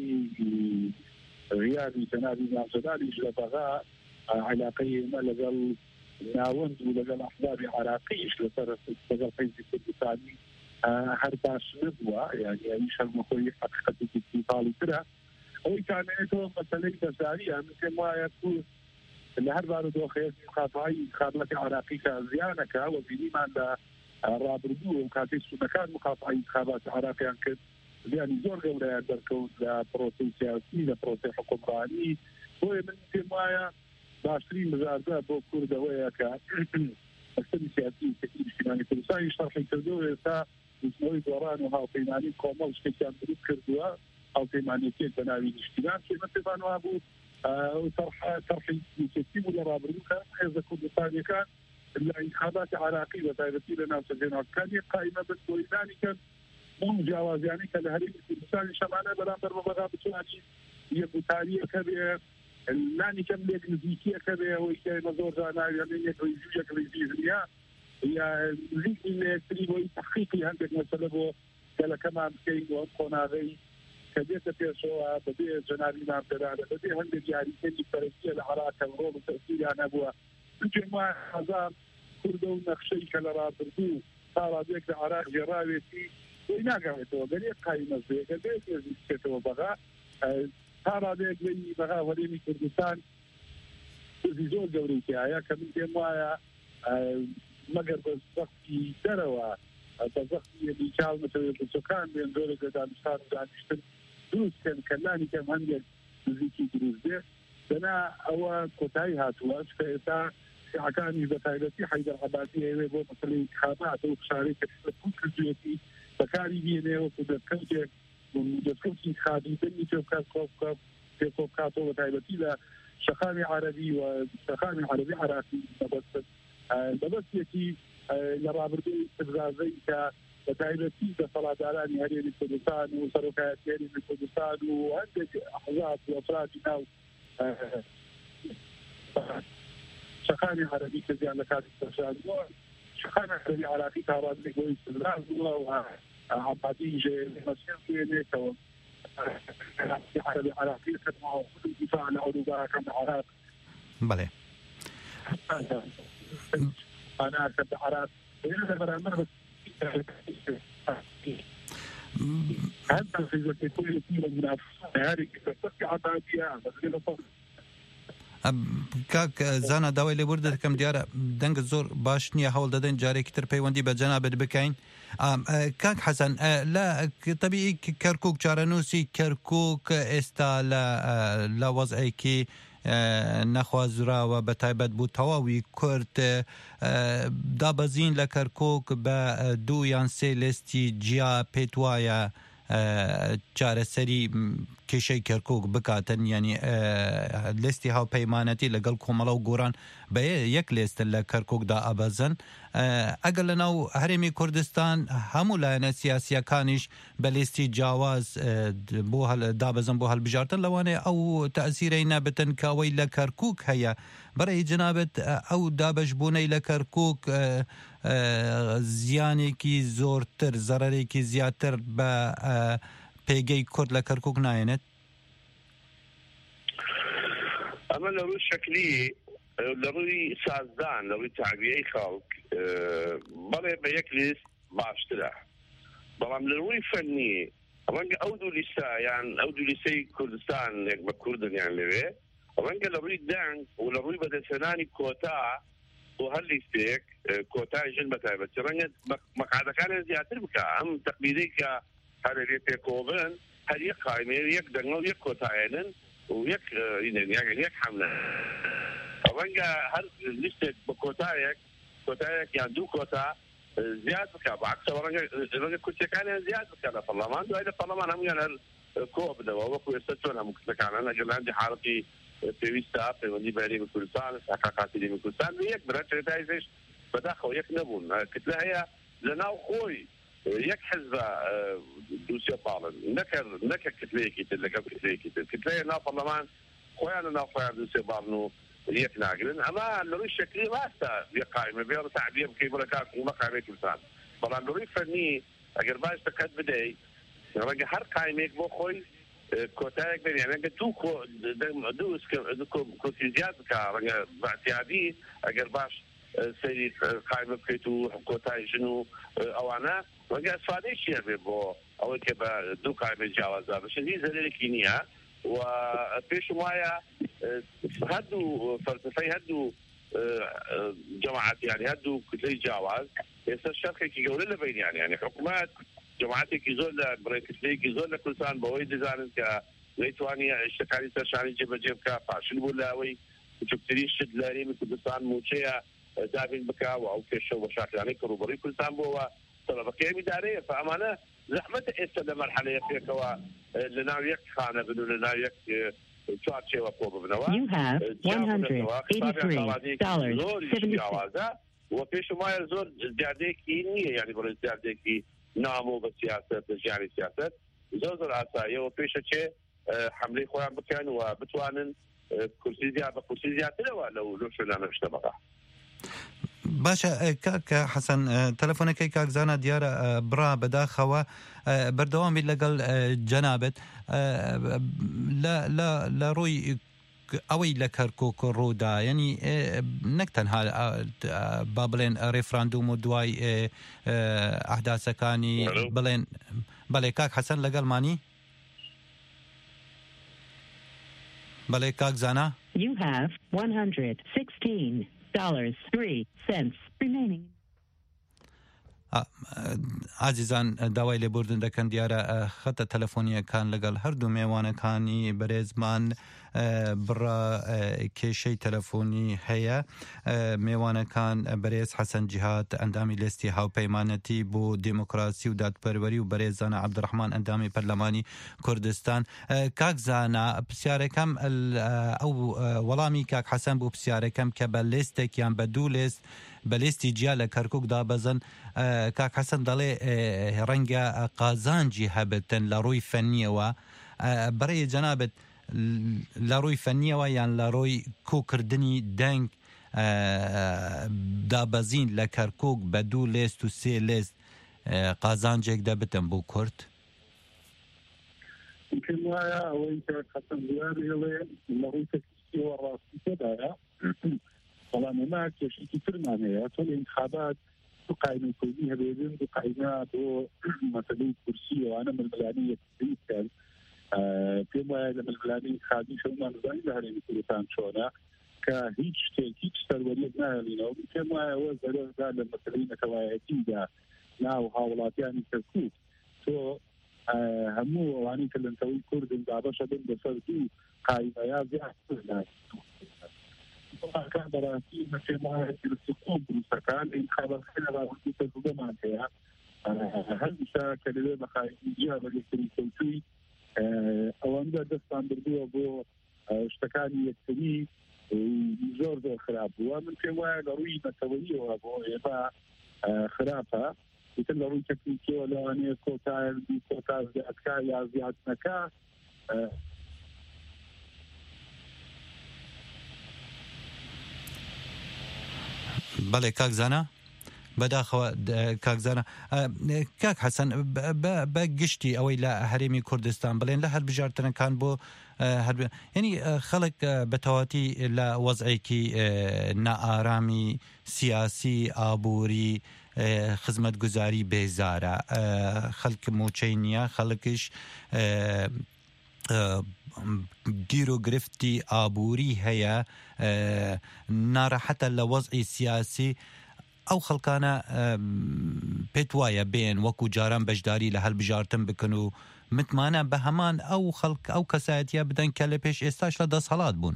[SPEAKER 4] ڕیانی جەنابی نامزەداریش لە بەغا علاقەی ئێمە لەگەڵ ناوەند و لەگەڵ ئەحزابی عراقیش لەسەر لەگەڵ حیزبی کوردستانی هەر باش نبووە یعنی ئەویش هەرمەخۆی حقیقەتێکی تاڵی ترە ئەوەی کامێنێتەوە مەسەلەی بەشداریە من پێم وایە کورد لە هەر بارودۆخەیەکی خاتایی خابڵەتی عراقی کە زیانەکە وەزیریمان لە ڕابردوو و کاتەی سوودەکان مخافعی انتخابات عراقیان کرد زیانی زۆر گەورەیان دەرکەوت لە پرۆسەی سیاسی لە پرۆسەی حکومڕانی بۆیە من پێم وایە باشترین مزاردا بۆ کوردەوەیە کە مەسەلی سیاسی نیشتیمانی کوردستانی شەرحی کردووە ئێستا نووسینەوەی گۆڕان و هاوپەیمانی کۆمەڵ شتێکیان دروست کردووە هاوپەیمانیەکێک بە ناوی نیشتیمان کە من پێمان وا بوو طرحی يتم لرابردوك حزب كردستان كان الانتخابات عراقي وتايبتي لنا سجنات كان قائمة بالسويداني كان مجاوز يعني كان هريم كردستان شمعنا برامبر وبغا بسواني يبوتالية كبيرة لاني كم ليك نزيكية كبيرة ويكي مزور جانا يعني يكريزية كريزية هي زيك اللي يكتريبوا تحقيقي عندك مثلا بو كلا كمان كين وانقونا غي كبيرة بيشوها بدي جنابي نام تدانا بدي هندي جاري كني فرسية العراق الروم وتأثير عن أبوها بجمع حزام كردو نقشي كالرا بردو صار ذيك العراق جراويتي وإنا قاعدتوا قليل قايمة زي قليل يزيكتوا بغا صار ذيك لي بغا وليني كردستان في زور قوريتي آيا كمين جمعايا مقر بزغطي دروا بزغطي اللي كان مثل السكان بين دولة دانستان ودانشتن دروس كان كلاني كم هنجل نزيكي دروس ده دنا أو كتاي هاتواش كإتا عكاني بتايلتي حيدر عباسي هي بو مثل انتخابات أو شاركة كل كجيتي بكاري بينه وكذا ومدرسين انتخابي بني توكات كوب كاتو بتايلتي لا شخامي عربي وشخامي عربي عراقي بس يكي لرابردو استفزازي بتايلتي بصلاداراني هريم كردستان وسروكات هريم كردستان وعندك أحزاب وأفراد ناو شخاني عربي كزيان لكاتي استرشاد شخاني عربي عراقي كارات لقوي استفزاز وعبادي جي مسير فينيك عربي عراقي كتمعه كل دفاع عن عروبها كم عراق
[SPEAKER 20] بله
[SPEAKER 4] أنا كنت عراق هذا برامج حتى في ذلك كل يتم المنافسة هذه كتبقى عبادية
[SPEAKER 20] کاک زانە داوای لێبوردە دەکەم دیارە دەنگ زۆر باش نییە هەوڵ دەدەین جارێکی تر پەیوەندی بە جەنابەت بکەین کاک حەسەن لە طبیعی کەرکووک چارەنووسی کەرکووک ئێستا لە وەزعێکی نەخوازراوە بە تایبەت بوو تەواوی کورد دابەزین لە کەرکووک بە دوو یان سێ لێستی جیا پێت وایە چارەسەری کێشەی کەرکووک بکاتن ینی لێستی هاوپەیمانەتی لەگەڵ کۆمەڵە و گۆران بە یەک لێستن لە کەرکووکدا ئەبەزن ئەگەر لە ناو هەرێمی کوردستان هەموو لایەنە سیاسیەکانیش بە لێستی جیاواز بۆ دابەزن بۆ هەڵبژاردن لەوانەیە ئەو تەئسیرەی نەبتن کە ئەوەی لە کەرکووک هەیە بەڕێی جەنابەت ئەو دابەشبوونەی لە کەرکووک زیانێکی زۆرتر زەرەرێکی زیاتر بە پێگەی کورد لە کەرکووک نایەنێت
[SPEAKER 21] ئەمە لە ڕووی شەکلی لە ڕووی سازدان لە ڕووی تعبیەی خەڵک بەڵێ بە یەک لیست باشترە بەڵام لە ڕووی فەنی ڕەنگە ئەو دوو لیستە یان ئەو دوو لیستەی کوردستان یەک بە کوردن یان لەوێ ڕەنگە لە ڕووی دەنگ و لە ڕووی بەدەستهێنانی کۆتا بۆ هەر لیستێک کۆتای ژن بەتایبەتی ڕەنگە مەقعدەکانیان زیاتر بکە ئەم تەقلیدەی کە هەر لێ پێکۆبن هەر یەک قایمێ یەک دەنگە و یەک کۆتایەنن و یەک حەملە ڕەنگە هەر لیستێک بە کۆتایەک یان دوو کۆتا زیاد بکە بەعکسەوە ڕەنگە کورسەکانیان زیاد بکە لە پەرلەمان دوای لە پەرلەمان هەموویان هەر کۆ بدەوە وەکو ئێستا چۆن هەموو کورسەکانان ئەگەر لە هەندی حاڵەتی پێویستە پەیوەندی بە هەرێمی کوردستان ساقاقاتی هەرێمی کوردستان یەک برە چێتایزش بەداخەوە یەک نەبوون کتلە هەیە لە ناو خۆی یەک حزبە دووسێ پاڵن نەکە کتلەیەکی تر لەگەڵ کتلەیەکی تر کتلەیە ناو پەرلەمان خۆیان لە ناو خۆیان دووسێ باڵن و یەک ناگرن ئەمە لە ڕووی شەکلی ڕاستە یەک قایمە بێ تەعبیر بکەی بڵێ کاکومە قایمەی کوردستان بەڵام لە ڕووی فەرمی ئەگەر باش دەکەت بدەیت ڕەنگە هەر قایمێک بۆ خۆی کۆتایەک بێن یانەگە دوو کۆتی زیاد بکە ڕەنگە باعتیادی ئەگەر باش سەیری قایمە بکەیت و کۆتای ژن و ئەوانە ڕەنگە ئەسفادەی چیە بێ بۆ ئەوەی کە بە دوو قایمە جیاوازدا بشن هیچ زەرێکی نییە و پێشم وایە هەردوو فەلسفەی هەردوو جەماعەت یانی هەردوو کتلەی جیاواز ئێستا شەرقێکی گەورە لە بینیان یانی حکوومەت جەماعەتێکی زۆر لە بڕێکردنێکی زۆر لە کوردستان بەوەی دەزانن کە نەیتوانی شتەکانی سەرشانی جێبەجێ بکە پاشن بوو لە ئەوەی بچووکترین شت لە هەرێمی کوردستان موچەیە دابین بکە و ئەو پێشە و شاکرانەی کە ڕوبەڕووی کوردستان بووەوە تەڵەبەکەی میدارەیە فەمانە زەحمەتە ئێستا لە مەرحەلەیە پێکەوە لە ناو یەک خانە بن و لە ناو یەک چوارچێوە کۆ ببنەوە و پێشم وایە زۆر زیادەیەکی نییە یعنی بڵێ زیادەیەکی نامۆ بە سیاست بە ژیانی سیاست زۆر ئاساییەوە پێشە چێ حملەی خۆیان بکەن و بتوانن کورسی زیاد بە کورسی زیاترەوە لەو شوێنانە بشتەمەکە
[SPEAKER 20] باشە کاکە حەسەن تەلەفۆنەکەی کاکزانە دیارە بڕا بەداخەوە بەردەوامی لەگەڵ جەنابەت لە ڕووی ئەوەی لە کەرکووک ڕوودا ینی نەک تەنها با بڵێن ڕێفراندوم و دوای ئەحداسەکانی بڵێن بەڵێ کاک حەسەن لەگەڵمانی بەڵێ کاکزانە $116.03 remaining. عزیزان داوای لێبوردن دەکەن دیارە خەتە تەلەفۆنیەکان لەگەڵ هەردوو میێوانەکانی بەرێزمان بڕا کێشەی تەلەفۆنی هەیە میێوانەکان بەرێز حەسەن جیهاد ئەندامی لێستی هاوپەیمانەتی بۆ دیموکراسی و دادپەروەری و بەرێزانە عەبدوڕەحمان ئەندامی پەرلەمانی کوردستان کاکزانە پرسیارەکەم ئەو وەڵامی کاک حەسەن بۆ پرسیارەکەم کە بە لێستێکیان بە دوو لێست بە لێستی جیا لە کەرکووک دابەزن کاک حەسەن دەڵێ ڕەنگە قازانجی هەبتن لە ڕووی فەنیەوە بەڕێی جەنابەت لە ڕووی فەنیەوە یان لە ڕۆی کۆکردنی دەنگ دابەزین لە کەرکووک بە دوو لێست و سێ لێست قازانجێک دەبتن بۆ کورد
[SPEAKER 4] پێم وایە ئەوەی کە حەسەن دیاری هەڵێ لە ڕووی تەکتیکیەوە ڕاستی تێدایە بەڵام ئێمە کێشێکی ترمان هەیە تۆ لە انتخابات دو قایمە کوردی هەبێتن دو قایمە بۆ مەسەلەی کورسی ئەوانە ململانی یەکتری بکەن پێم وایە لە ململانی انتخابی شەومان زانی لە هەرێمی کوردستان چۆنە کە هیچ شتێک هیچ سەروەریەک نایڵینەوە پێم وایە ئەوە زەرەردا لە مەسەلەی نەتەوایەتیدا ناو هاوڵاتیانی کەرکووک تۆ هەموو ئەوانەی کە لەنتەوەی کوردن دابەشە بن بەسەر دوو قایمەیە زیاتر كان براسي مثل ما يرسقون بروسكان إن خبر خير راسي تجربة معناها هل مشاكل اللي بخايجيها بالكري كوتي أو عند دستان بردو أبو اشتكاني يكتري وزور ذو خراب ومن في واحد روي متولي أبو يبا خرافة مثل روي تكنيكي ولا أني كوتاير دي كوتاير زيادكا يا زيادنكا
[SPEAKER 20] بەڵێ کاکزانە بەداخەوە کاکزانە کاک حەسەن بە گشتی ئەوەی لە هەرێمی کوردستان بڵێن لە هەر بژارتنەکان بۆ ینی خەڵک بەتەواتی لە وەزعێکی نائارامی سیاسی ئابووری خزمەت گوزاری بێزارە خەڵک موچەی نییە خەڵکش گیر و گرفتی ئابووری هەیە ناڕەحەتە لە وەزعی سیاسی ئەو خەڵکانە پێت وایە بێن وەکو جاران بەشداری لە هەڵبژارتن بکەن و متمانە بە هەمان ئەو خەڵک ئەو کەسایەتیە بدەن کە لە پێش ئێستاش لە دەسەڵات بوون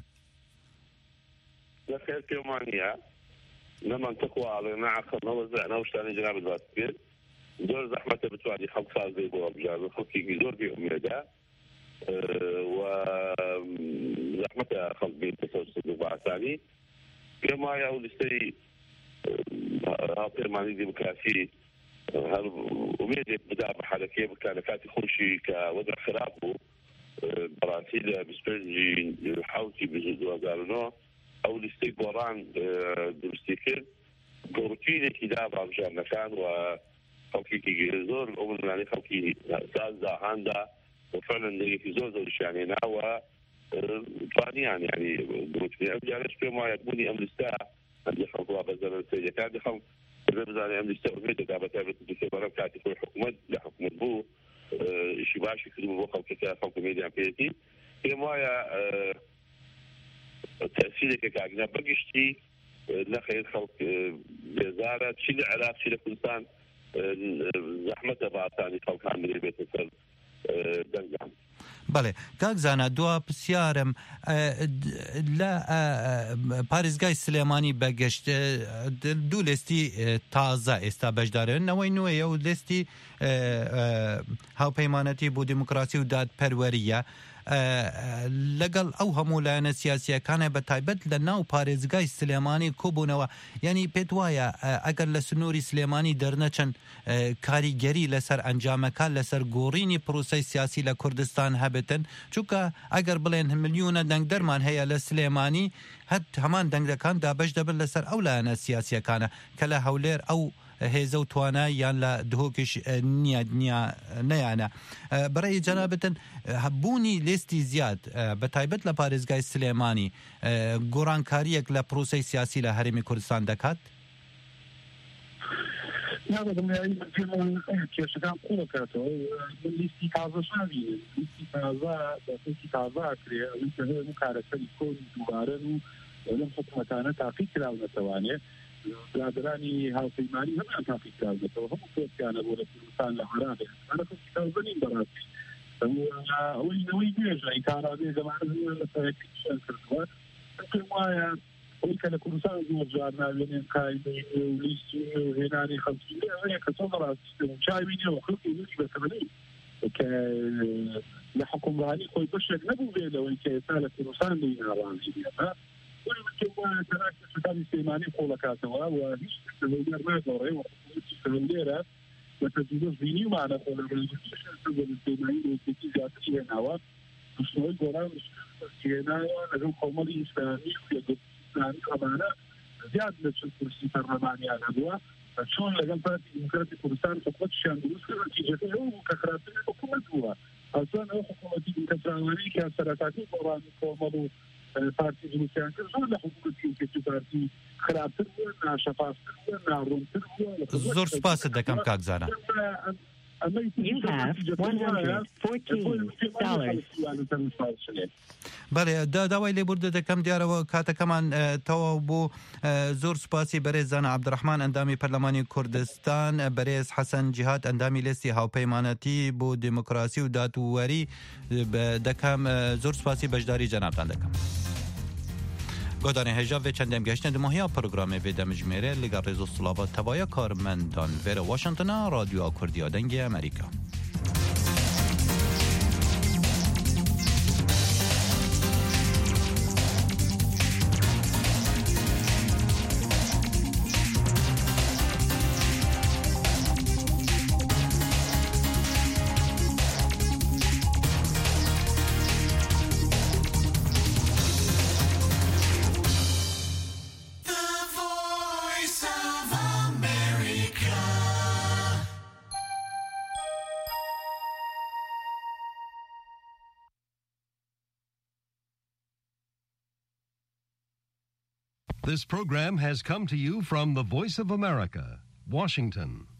[SPEAKER 21] لەخێر پێمانە نەمانتەق واڵێ نەعەقڵنەوە زانە شتانی جناب باس بێت زۆر زەحمەتە بتوانانی خەڵک سازەی بۆ هەڵبژاردن خەڵکێکی زۆر بێئومێدە و زەحمەتە خەڵک بێت بەسەوسانی پێم وایە ئەو لستەی هاوپەیمانی دیموکراسی هەر ئومێدێک بدا بە حالەکێ بکە لە کاتی خۆشی کە وەدە خراپ بوو بەڕاستی لە 25 حوتی 2009 ئەو لستەی گۆڕان دروستی کرد گۆڕکیرێکی دا باڵژانەکان و خەڵکێکی زۆر ئەو منانی خەڵکی سازدا هاندا وفعلا لەیەکی زۆر زۆریشیان هێناوە توانیان یعنی گۆڕکردنی ئەم جارەش پێم وایە بوونی ئەم لستە هەندێک خەڵکوا بەزەرە سەرەکان دەخەڵ بزانێ ئەم لستە ئومێدەدا بەتایبەت بەرەو کاتی خۆی حکوومەت لە حکوومەت بوو ئیشی باشی کردبوو بۆ خەڵکەکە خەڵک مێدیان پێێتی پێم وایە تأثیرێکە کاگنا بەگشتی نەخێر خەڵک بێزارە چی لە عێراق چی لە کوردستان زەحمەتە بە ئاسانی خەڵکان بێ بێتە سەر دەنگان
[SPEAKER 20] بەڵێ کاک زانا دوا پرسیارم لە پارێزگای سلێمانی بەگەشت دوو لێستی تازە ئێستا بەشدارن نەوەی نوێیە و لێستی هاوپەیمانەتی بۆ دیموکراسی و دادپەروەریە لەگەڵ ئەو هەموو لایەنە سیاسیەکانە بە تایبەت لە ناو پارێزگای سلێمانی کۆبوونەوە یعنی پێت وایە ئەگەر لە سنووری سلێمانی دەرنەچەند کاریگەری لەسەر ئەنجامەکان لەسەر گۆڕینی پرۆسەی سیاسی لە کوردستان هەبێتن چونکە ئەگەر بڵێن ملیونە دەنگ دەرمان هەیە لە سلێمانی هەمان دەنگەکان دابش دەبن لەسەر ئەو لایەنە سیاسیەکانە کە لە هەولێر ئەو هێزە و توانای یان لە دهۆکش نەیانە بەڕێی جەنابەتن بوونی لێستی زیاد بە تایبەت لە پارێزگای سلێمانی گۆڕانکاریەک لە پرۆسەی سیاسی لە هەرێمی کوردستان دەکات
[SPEAKER 4] کێشەکان قوڵەکاتەوە لیستی تازەشاوی لیستی تازە دەستی تازە کرێ ئەو کارەکەی کۆنی دووبارەن و لەم حکوومەتانە تاقی کراونەتەوانێت برادرانی هاوپەیمانی هەمان تاقی کراونەتەوە هەموو کۆسیانە بۆ لە کوردستان لە عێراق ئەنەکەسی تازەنین بەڕاستی ئەوەی نەوەی نوێژە ئیتارابێ زەمانە لە سەرەکیشان کردووە پێم وایە ئەوەی کە لە کوردستان زۆر جار ناوێنێن قایمەی و لیستی و هێنانی خەڵکی ئەوەیە کە چۆن بەڕاستی چاوینەوە خەڵکی زۆری بەتەمەنی کە لە حکومڕانی خۆی بەشێک نەبوو بێ لەوەی کە ئێستا لە کوردستان لەی ناڕازی بێتە سەرانی سلێمانی خۆڵەکاتەوە و هیچ لەوەر ناگەڕێ و لێرە بە تەجروبە بینیمانە سلێمانی لەوەیەکی زیاتری هێناوە پشتەوەی گۆڕان هێناوە لەگەڵ کۆمەڵی ئیسلامی و یەکگرتووی ئەمانە زیاد لە چەند کورسی پەرلەمانیان هەبووە چۆن لەگەڵ پارتی دیموکراتی کوردستان حکومەتیان دروست کرد نەتیجەکەی ئەو بوو کە خراپترین حکومەت بووە ئەسان ئەو حکومەتی دیموکراتیی کە سەرەتاتی گۆڕانی کۆمەڵ و پارتی دروستیان کرد زۆر لە حکومەتی کەچی پارتی خراپتر بووە ناشەفافتر بووە ناڕوونتر بووە
[SPEAKER 20] زۆر سپاست دەکەم کاک زانا بەڵێ داوای لێبوردە دەکەم دیارەوە کاتەکەمان تەواو بۆ زۆر سوپاسی بەرێز زانا عەبدوڕەحمان ئەندامی پەرلەمانی کوردستان بەرێز حەسەن جیهاد ئەندامی لێستی هاوپەیمانەتی بۆ دیموکراسی و دادوەری دەکەم زۆر سوپاسی بەشداری جەنابتان دەکەم گۆدانی هێژا vê çendêm geştên di mehiya programê vê demijmêre li gel rêzo silava tevaya karmendan vêre Washingtona Radyoya Kurdiya Dengê Amerîka.
[SPEAKER 5] This program has come to you from the Voice of America, Washington.